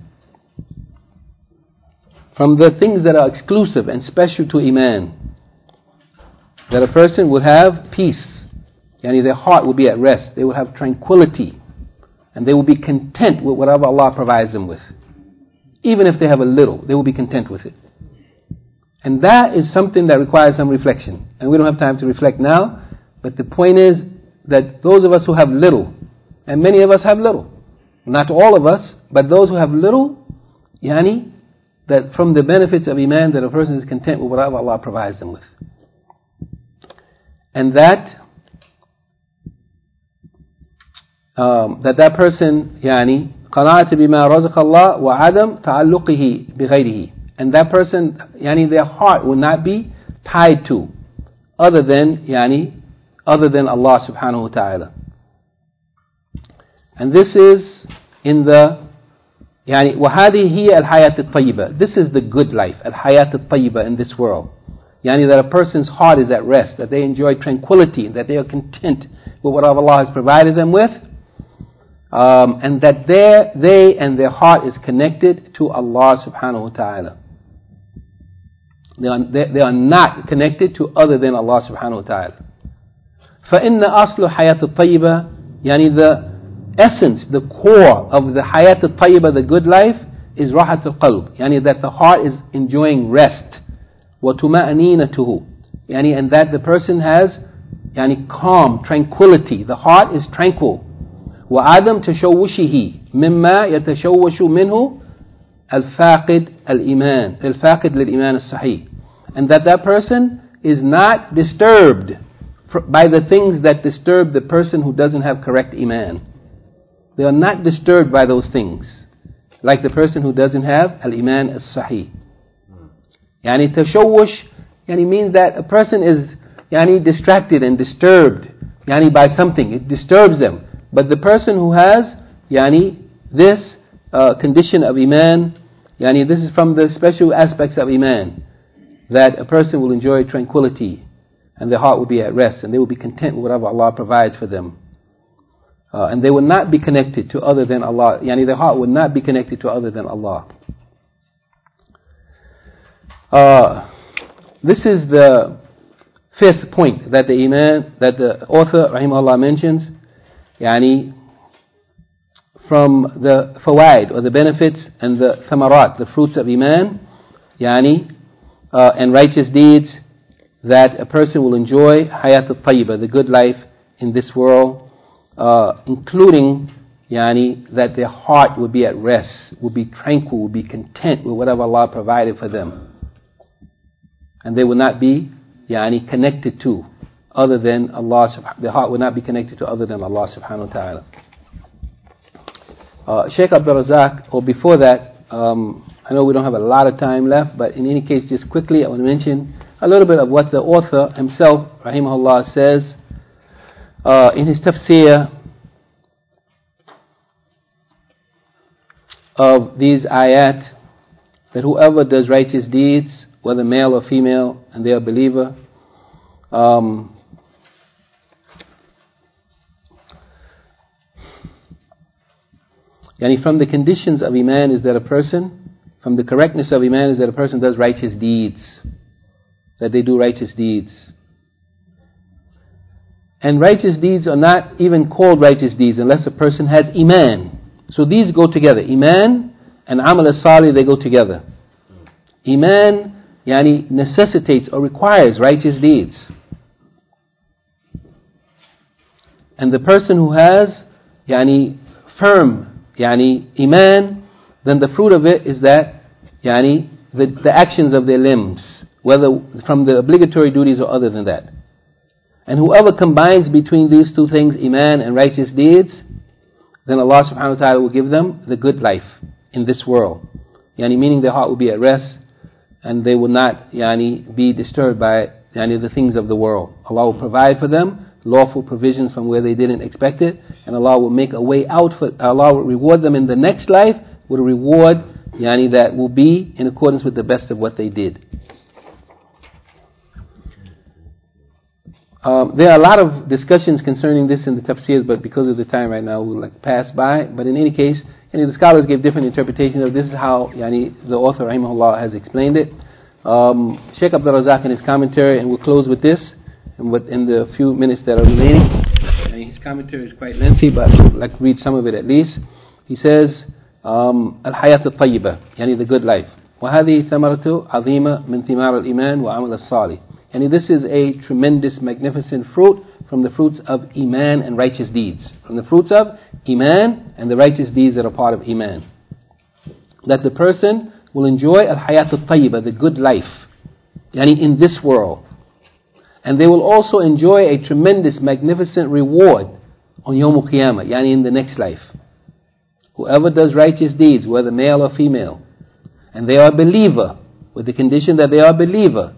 From the things that are exclusive and special to Iman. That a person will have peace. Yani their heart will be at rest. They will have tranquility. And they will be content with whatever Allah provides them with. Even if they have a little, they will be content with it. And that is something that requires some reflection. And we don't have time to reflect now. But the point is that those of us who have little, and many of us have little, not all of us, but those who have little, yani, that from the benefits of Iman, that a person is content with whatever Allah provides them with. And that um, that that person, yani, قَنَاعَةِ بِمَا رَزَقَ اللَّهُ وَعَدَمْ تَعَلُّقِهِ بِغَيْرِهِ, and that person, yani, their heart will not be tied to other than, yani, other than Allah subhanahu wa ta'ala. And this is in the, yani, وَهَذِهِ هِيَ الْحَيَاةِ الطَّيِّبَةِ, this is the good life, الْحَيَاةِ الطَّيِّبَةِ in this world. Yani that a person's heart is at rest, that they enjoy tranquility, that they are content with whatever Allah has provided them with. Um, and that they and their heart is connected to Allah subhanahu wa ta'ala. They are, they, they are not connected to other than Allah subhanahu wa ta'ala. فَإِنَّ أَصْلُ حَيَاةِ الطَّيِّبَةِ, yani the essence, the core of the حَيَاةِ الطَّيِّبَةِ, the good life, is رَحَةُ الْقَلْبِ, yani that the heart is enjoying rest. وَتُمَأْنِينَتُهُ, yani and that the person has yani calm, tranquility, the heart is tranquil. وعدم تشوشه مما يتشوش منه الفاقد الإيمان الفاقد للإيمان الصحيح, and that that person is not disturbed by the things that disturb the person who doesn't have correct Iman. They are not disturbed by those things like the person who doesn't have al-Iman as-Sahih. Yani tashawush yani means that a person is yani distracted and disturbed yani by something, it disturbs them. But the person who has, yani, this uh, condition of Iman, yani, this is from the special aspects of Iman, that a person will enjoy tranquility, and their heart will be at rest, and they will be content with whatever Allah provides for them. Uh, and they will not be connected to other than Allah, yani their heart will not be connected to other than Allah. Uh, this is the fifth point that the Iman, that the author, rahimahullah, mentions. Yani, from the fawaid or the benefits and the thamarat, the fruits of Iman, yani, uh, and righteous deeds, that a person will enjoy hayat al-tayyibah, the good life in this world, uh, including yani, that their heart will be at rest, will be tranquil, will be content with whatever Allah provided for them. And they will not be yani, connected to other than Allah, their heart will not be connected to other than Allah subhanahu wa ta'ala. Uh, Shaykh Abdul Razak, or before that, um, I know we don't have a lot of time left, but in any case, just quickly, I want to mention a little bit of what the author himself, rahimahullah, says uh, in his tafsir of these ayat, that whoever does righteous deeds, whether male or female, and they are a believer, um, yani from the conditions of Iman is that a person, from the correctness of Iman is that a person does righteous deeds, that they do righteous deeds. And righteous deeds are not even called righteous deeds unless a person has Iman. So these go together. Iman and Amal as-Salih, they go together. Iman yani necessitates or requires righteous deeds. And the person who has yani firm yani Iman, then the fruit of it is that yani the, the actions of their limbs, whether from the obligatory duties or other than that. And whoever combines between these two things, Iman and righteous deeds, then Allah subhanahu wa ta'ala will give them the good life in this world. Yani meaning their heart will be at rest and they will not yani be disturbed by yani the things of the world. Allah will provide for them lawful provisions from where they didn't expect it, and Allah will make a way out for, Allah will reward them in the next life with a reward yani that will be in accordance with the best of what they did. Um, there are a lot of discussions concerning this in the tafsirs, but because of the time right now, we'll like pass by. But in any case, any of the scholars gave different interpretations of this. Is how yani, the author, rahimahullah, has explained it. Um, Shaykh Abdul Razak in his commentary, and we'll close with this, and with, in the few minutes that are remaining. And his commentary is quite lengthy, but I would like to read some of it at least. He says, um, Al-Hayat al-Tayyibah, yani the good life. وَهَذِهِ ثَمَرَةُ عَظِيمَةٌ مِنْ ثِمَارِ الْإِيمَانِ وَعَمَلِ الصَّالِحِ. And this is a tremendous, magnificent fruit from the fruits of Iman and righteous deeds. From the fruits of Iman and the righteous deeds that are part of Iman. That the person will enjoy al-hayat al-tayyibah, the good life, yani in this world. And they will also enjoy a tremendous, magnificent reward on Yawm al-Qiyamah, yani in the next life. Whoever does righteous deeds, whether male or female, and they are a believer, with the condition that they are a believer,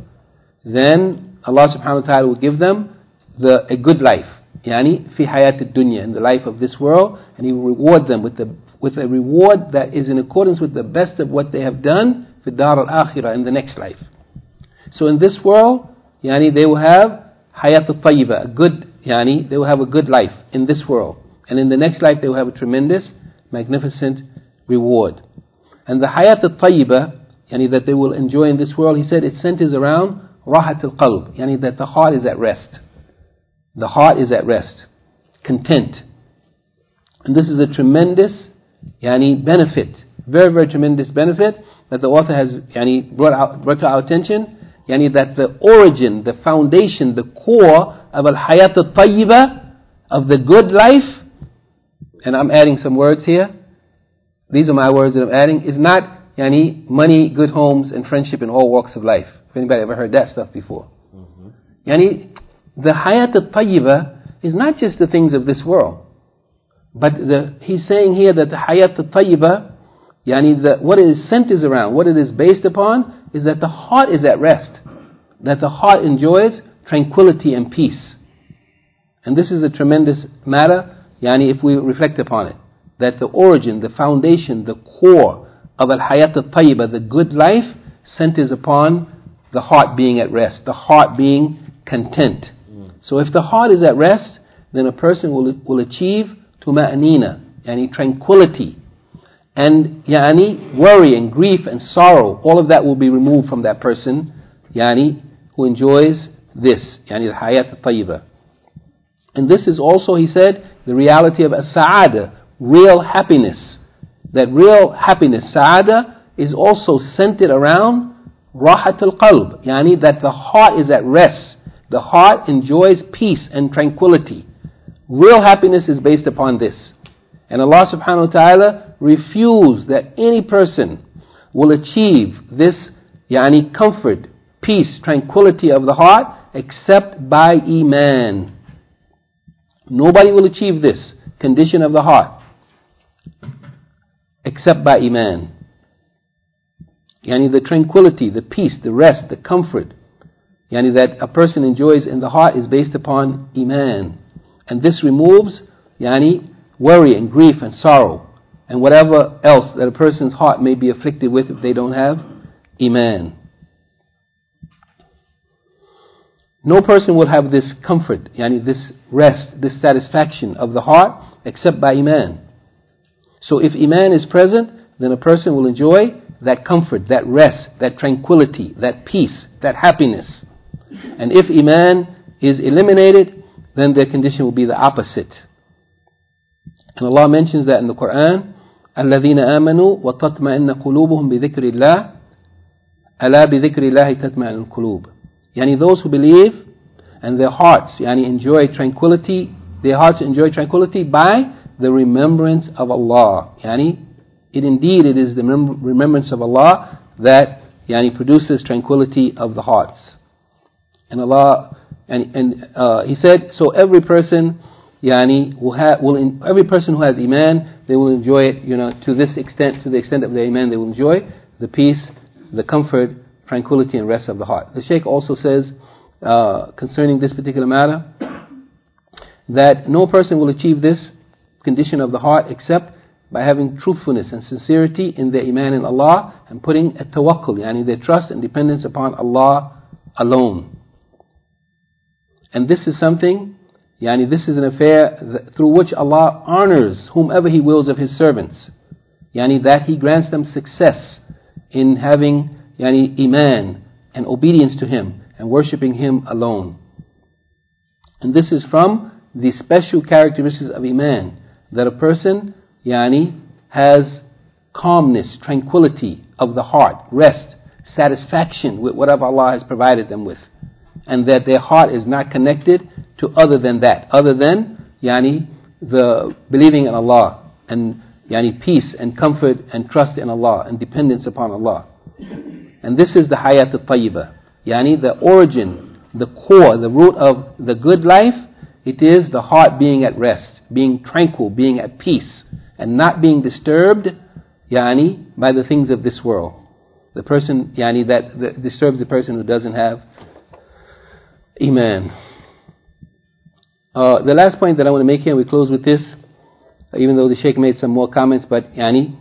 then Allah subhanahu wa ta'ala will give them the, a good life, yani fi hayat ad-dunya, in the life of this world, and He will reward them with the with a reward that is in accordance with the best of what they have done fi dar al-akhirah, in the next life. So in this world, yani they will have hayat al-tayyibah, a good, yani they will have a good life in this world, and in the next life they will have a tremendous, magnificent reward. And the hayat al-tayyibah, yani that they will enjoy in this world, he said it centers around rahat al-qalb, yani that the heart is at rest. The heart is at rest, content. And this is a tremendous yani benefit, very very tremendous benefit that the author has yani brought out, brought to our attention, yani that the origin, the foundation, the core of al-hayat al-tayyibah, of the good life, and I'm adding some words here, these are my words that I'm adding, is not yani money, good homes, and friendship in all walks of life. If anybody ever heard that stuff before. Mm-hmm. Yani, the hayat al-tayyibah is not just the things of this world. But the, he's saying here that the hayat al-tayyibah, yani the, what it is centers around, what it is based upon, is that the heart is at rest. That the heart enjoys tranquility and peace. And this is a tremendous matter, yani if we reflect upon it. That the origin, the foundation, the core of al-hayat al-tayyibah, the good life, centers upon the heart being at rest, the heart being content. Mm. So if the heart is at rest, then a person will will achieve tuma'anina, yani tranquility, and yani worry and grief and sorrow. All of that will be removed from that person, yani who enjoys this, yani the hayat al-tayyibah. And this is also, he said, the reality of as-sa'ada, real happiness. That real happiness, sa'ada, is also centered around راحة القلب, يعني that the heart is at rest. The heart enjoys peace and tranquility. Real happiness is based upon this. And Allah subhanahu wa ta'ala refused that any person will achieve this yani comfort, peace, tranquility of the heart except by Iman. Nobody will achieve this condition of the heart except by Iman. Yani the tranquility, the peace, the rest, the comfort yani that a person enjoys in the heart is based upon Iman. And this removes yani worry and grief and sorrow and whatever else that a person's heart may be afflicted with if they don't have Iman. No person will have this comfort, yani this rest, this satisfaction of the heart except by Iman. So if Iman is present, then a person will enjoy that comfort, that rest, that tranquility, that peace, that happiness. And if Iman is eliminated, then their condition will be the opposite. And Allah mentions that in the Quran, الَّذِينَ آمَنُوا وَتَطْمَئِنَّ قُلُوبُهُم بِذِكْرِ اللَّهِ أَلَا بِذِكْرِ اللَّهِ تَطْمَئِنُّ الْقُلُوبُ. Yani those who believe and their hearts yani enjoy tranquility, their hearts enjoy tranquility by the remembrance of Allah. Yani it indeed it is the remem- remembrance of Allah that yani produces tranquility of the hearts. And Allah and and uh, He said, so every person yani will have will in, every person who has Iman, they will enjoy it, you know, to this extent, to the extent of their Iman, they will enjoy the peace, the comfort, tranquility and rest of the heart. The Shaykh also says uh, concerning this particular matter that no person will achieve this condition of the heart except by having truthfulness and sincerity in their Iman in Allah and putting a tawakkul, yani their trust and dependence upon Allah alone. And this is something, yani this is an affair that, through which Allah honors whomever He wills of His servants, yani that He grants them success in having yani Iman and obedience to Him and worshipping Him alone. And this is from the special characteristics of Iman, that a person yani has calmness, tranquility of the heart, rest, satisfaction with whatever Allah has provided them with, and that their heart is not connected to other than that, other than yani the believing in Allah and yani peace and comfort and trust in Allah and dependence upon Allah. And this is the hayat al-tayyibah, yani the origin, the core, the root of the good life. It is the heart being at rest, being tranquil, being at peace, and not being disturbed yani by the things of this world. The person yani that, that disturbs the person who doesn't have Iman. Uh, the last point that I want to make here, we close with this, even though the Shaykh made some more comments, but yani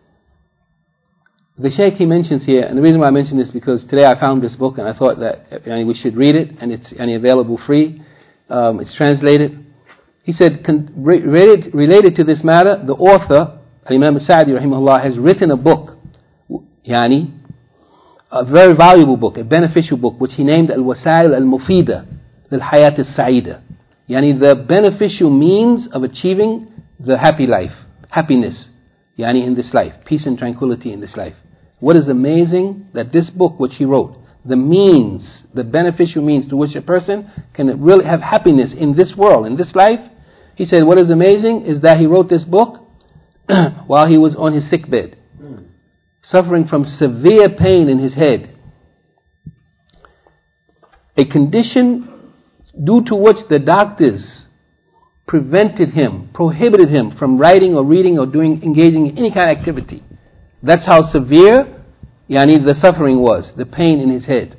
the Shaykh, he mentions here, and the reason why I mention this is because today I found this book and I thought that yani, we should read it, and it's yani, available free. Um, it's translated. He said, con- related, related to this matter, the author, Imam Sa'di rahimahullah, has written a book, yani, a very valuable book, a beneficial book, which he named Al-Wasail Al-Mufida Lil-Hayat Al-Sa'ida. Yani the beneficial means of achieving the happy life, happiness, yani in this life, peace and tranquility in this life. What is amazing, that this book which he wrote, the means, the beneficial means to which a person can really have happiness in this world, in this life. He said what is amazing is that he wrote this book while he was on his sick bed, suffering from severe pain in his head. A condition due to which the doctors prevented him, prohibited him from writing or reading or doing, engaging in any kind of activity. That's how severe yani, the suffering was, the pain in his head.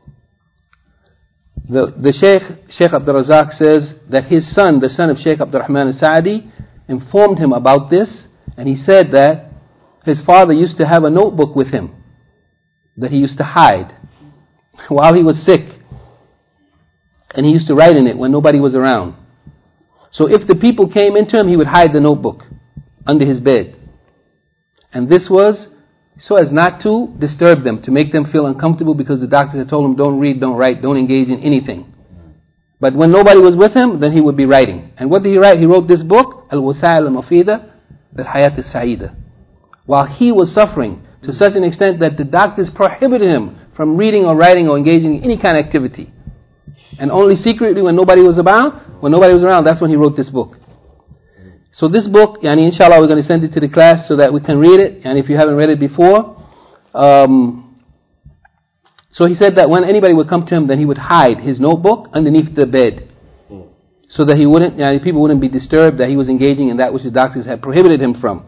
The, the Shaykh, Shaykh Abdul Razak says that his son, the son of Shaykh Abdul Rahman al-Sa'di, informed him about this, and he said that his father used to have a notebook with him that he used to hide while he was sick, and he used to write in it when nobody was around. So if the people came into him, he would hide the notebook under his bed. And this was so as not to disturb them, to make them feel uncomfortable, because the doctors had told him, don't read, don't write, don't engage in anything. But when nobody was with him, then he would be writing. And what did he write? He wrote this book, Al-Wasail Al-Mufida Lil-Hayat Al-Sa'ida, while he was suffering to such an extent that the doctors prohibited him from reading or writing or engaging in any kind of activity. And only secretly when nobody was around, when nobody was around, that's when he wrote this book. So this book, yani inshallah, we're going to send it to the class so that we can read it. And if you haven't read it before, um, so he said that when anybody would come to him, then he would hide his notebook underneath the bed, so that he wouldn't, yani people wouldn't be disturbed that he was engaging in that which the doctors had prohibited him from.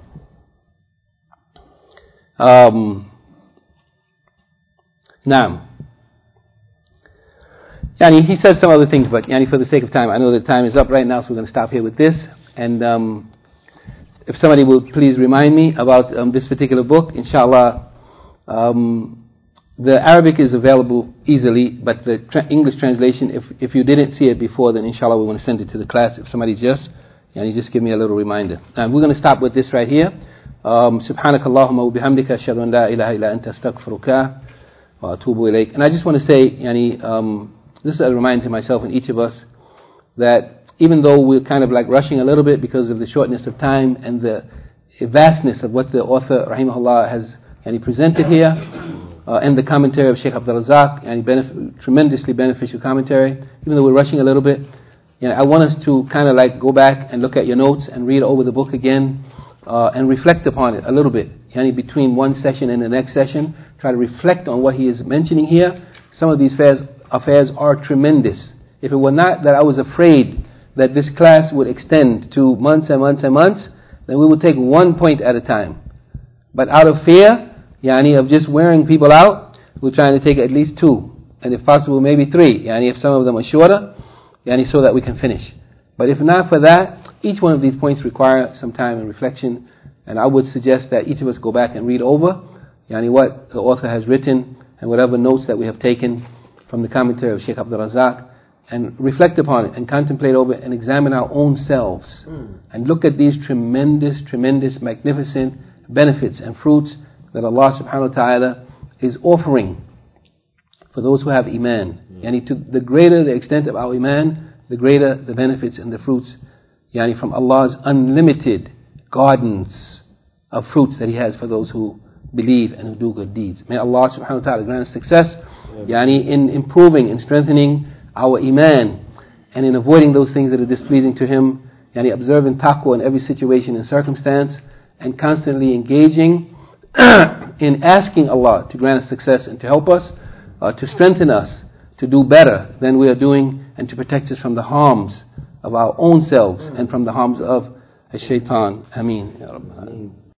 Um, now, yani he said some other things, but yani for the sake of time, I know the time is up right now, so we're going to stop here with this. And um, if somebody will please remind me about um, this particular book, inshallah. Um, the Arabic is available easily, but the tra- English translation, if if you didn't see it before, then inshallah we want to send it to the class. If somebody just, yani just give me a little reminder. And we're going to stop with this right here. Um, Subhanaka Allahumma wa bihamdika ashhadu an la ilaha illa anta astaghfiruka wa atubu ilayk. And I just want to say, yani, um, this is a reminder to myself and each of us that even though we're kind of like rushing a little bit because of the shortness of time and the vastness of what the author, rahimahullah, has yani, presented here, uh, and the commentary of Shaykh Abdul Razak, yani benef- tremendously beneficial commentary, even though we're rushing a little bit, you know, I want us to kind of like go back and look at your notes and read over the book again, uh, and reflect upon it a little bit, yani between one session and the next session. Try to reflect on what he is mentioning here. Some of these affairs, affairs are tremendous. If it were not that I was afraid that this class would extend to months and months and months, then we would take one point at a time. But out of fear, yani of just wearing people out, we're trying to take at least two, and if possible maybe three, yani if some of them are shorter, yani so that we can finish. But if not for that, each one of these points require some time and reflection, and I would suggest that each of us go back and read over yani what the author has written and whatever notes that we have taken from the commentary of Shaykh Abdul Razak, and reflect upon it and contemplate over it and examine our own selves mm. and look at these tremendous, tremendous, magnificent benefits and fruits that Allah subhanahu wa ta'ala is offering for those who have iman. Mm. Yani to the greater the extent of our iman, the greater the benefits and the fruits yani from Allah's unlimited gardens of fruits that He has for those who believe and who do good deeds. May Allah subhanahu wa ta'ala grant us success mm. yani in improving and strengthening our iman, and in avoiding those things that are displeasing to Him, yani observing taqwa in every situation and circumstance, and constantly engaging in asking Allah to grant us success and to help us, uh, to strengthen us, to do better than we are doing, and to protect us from the harms of our own selves and from the harms of a shaitan. Ameen.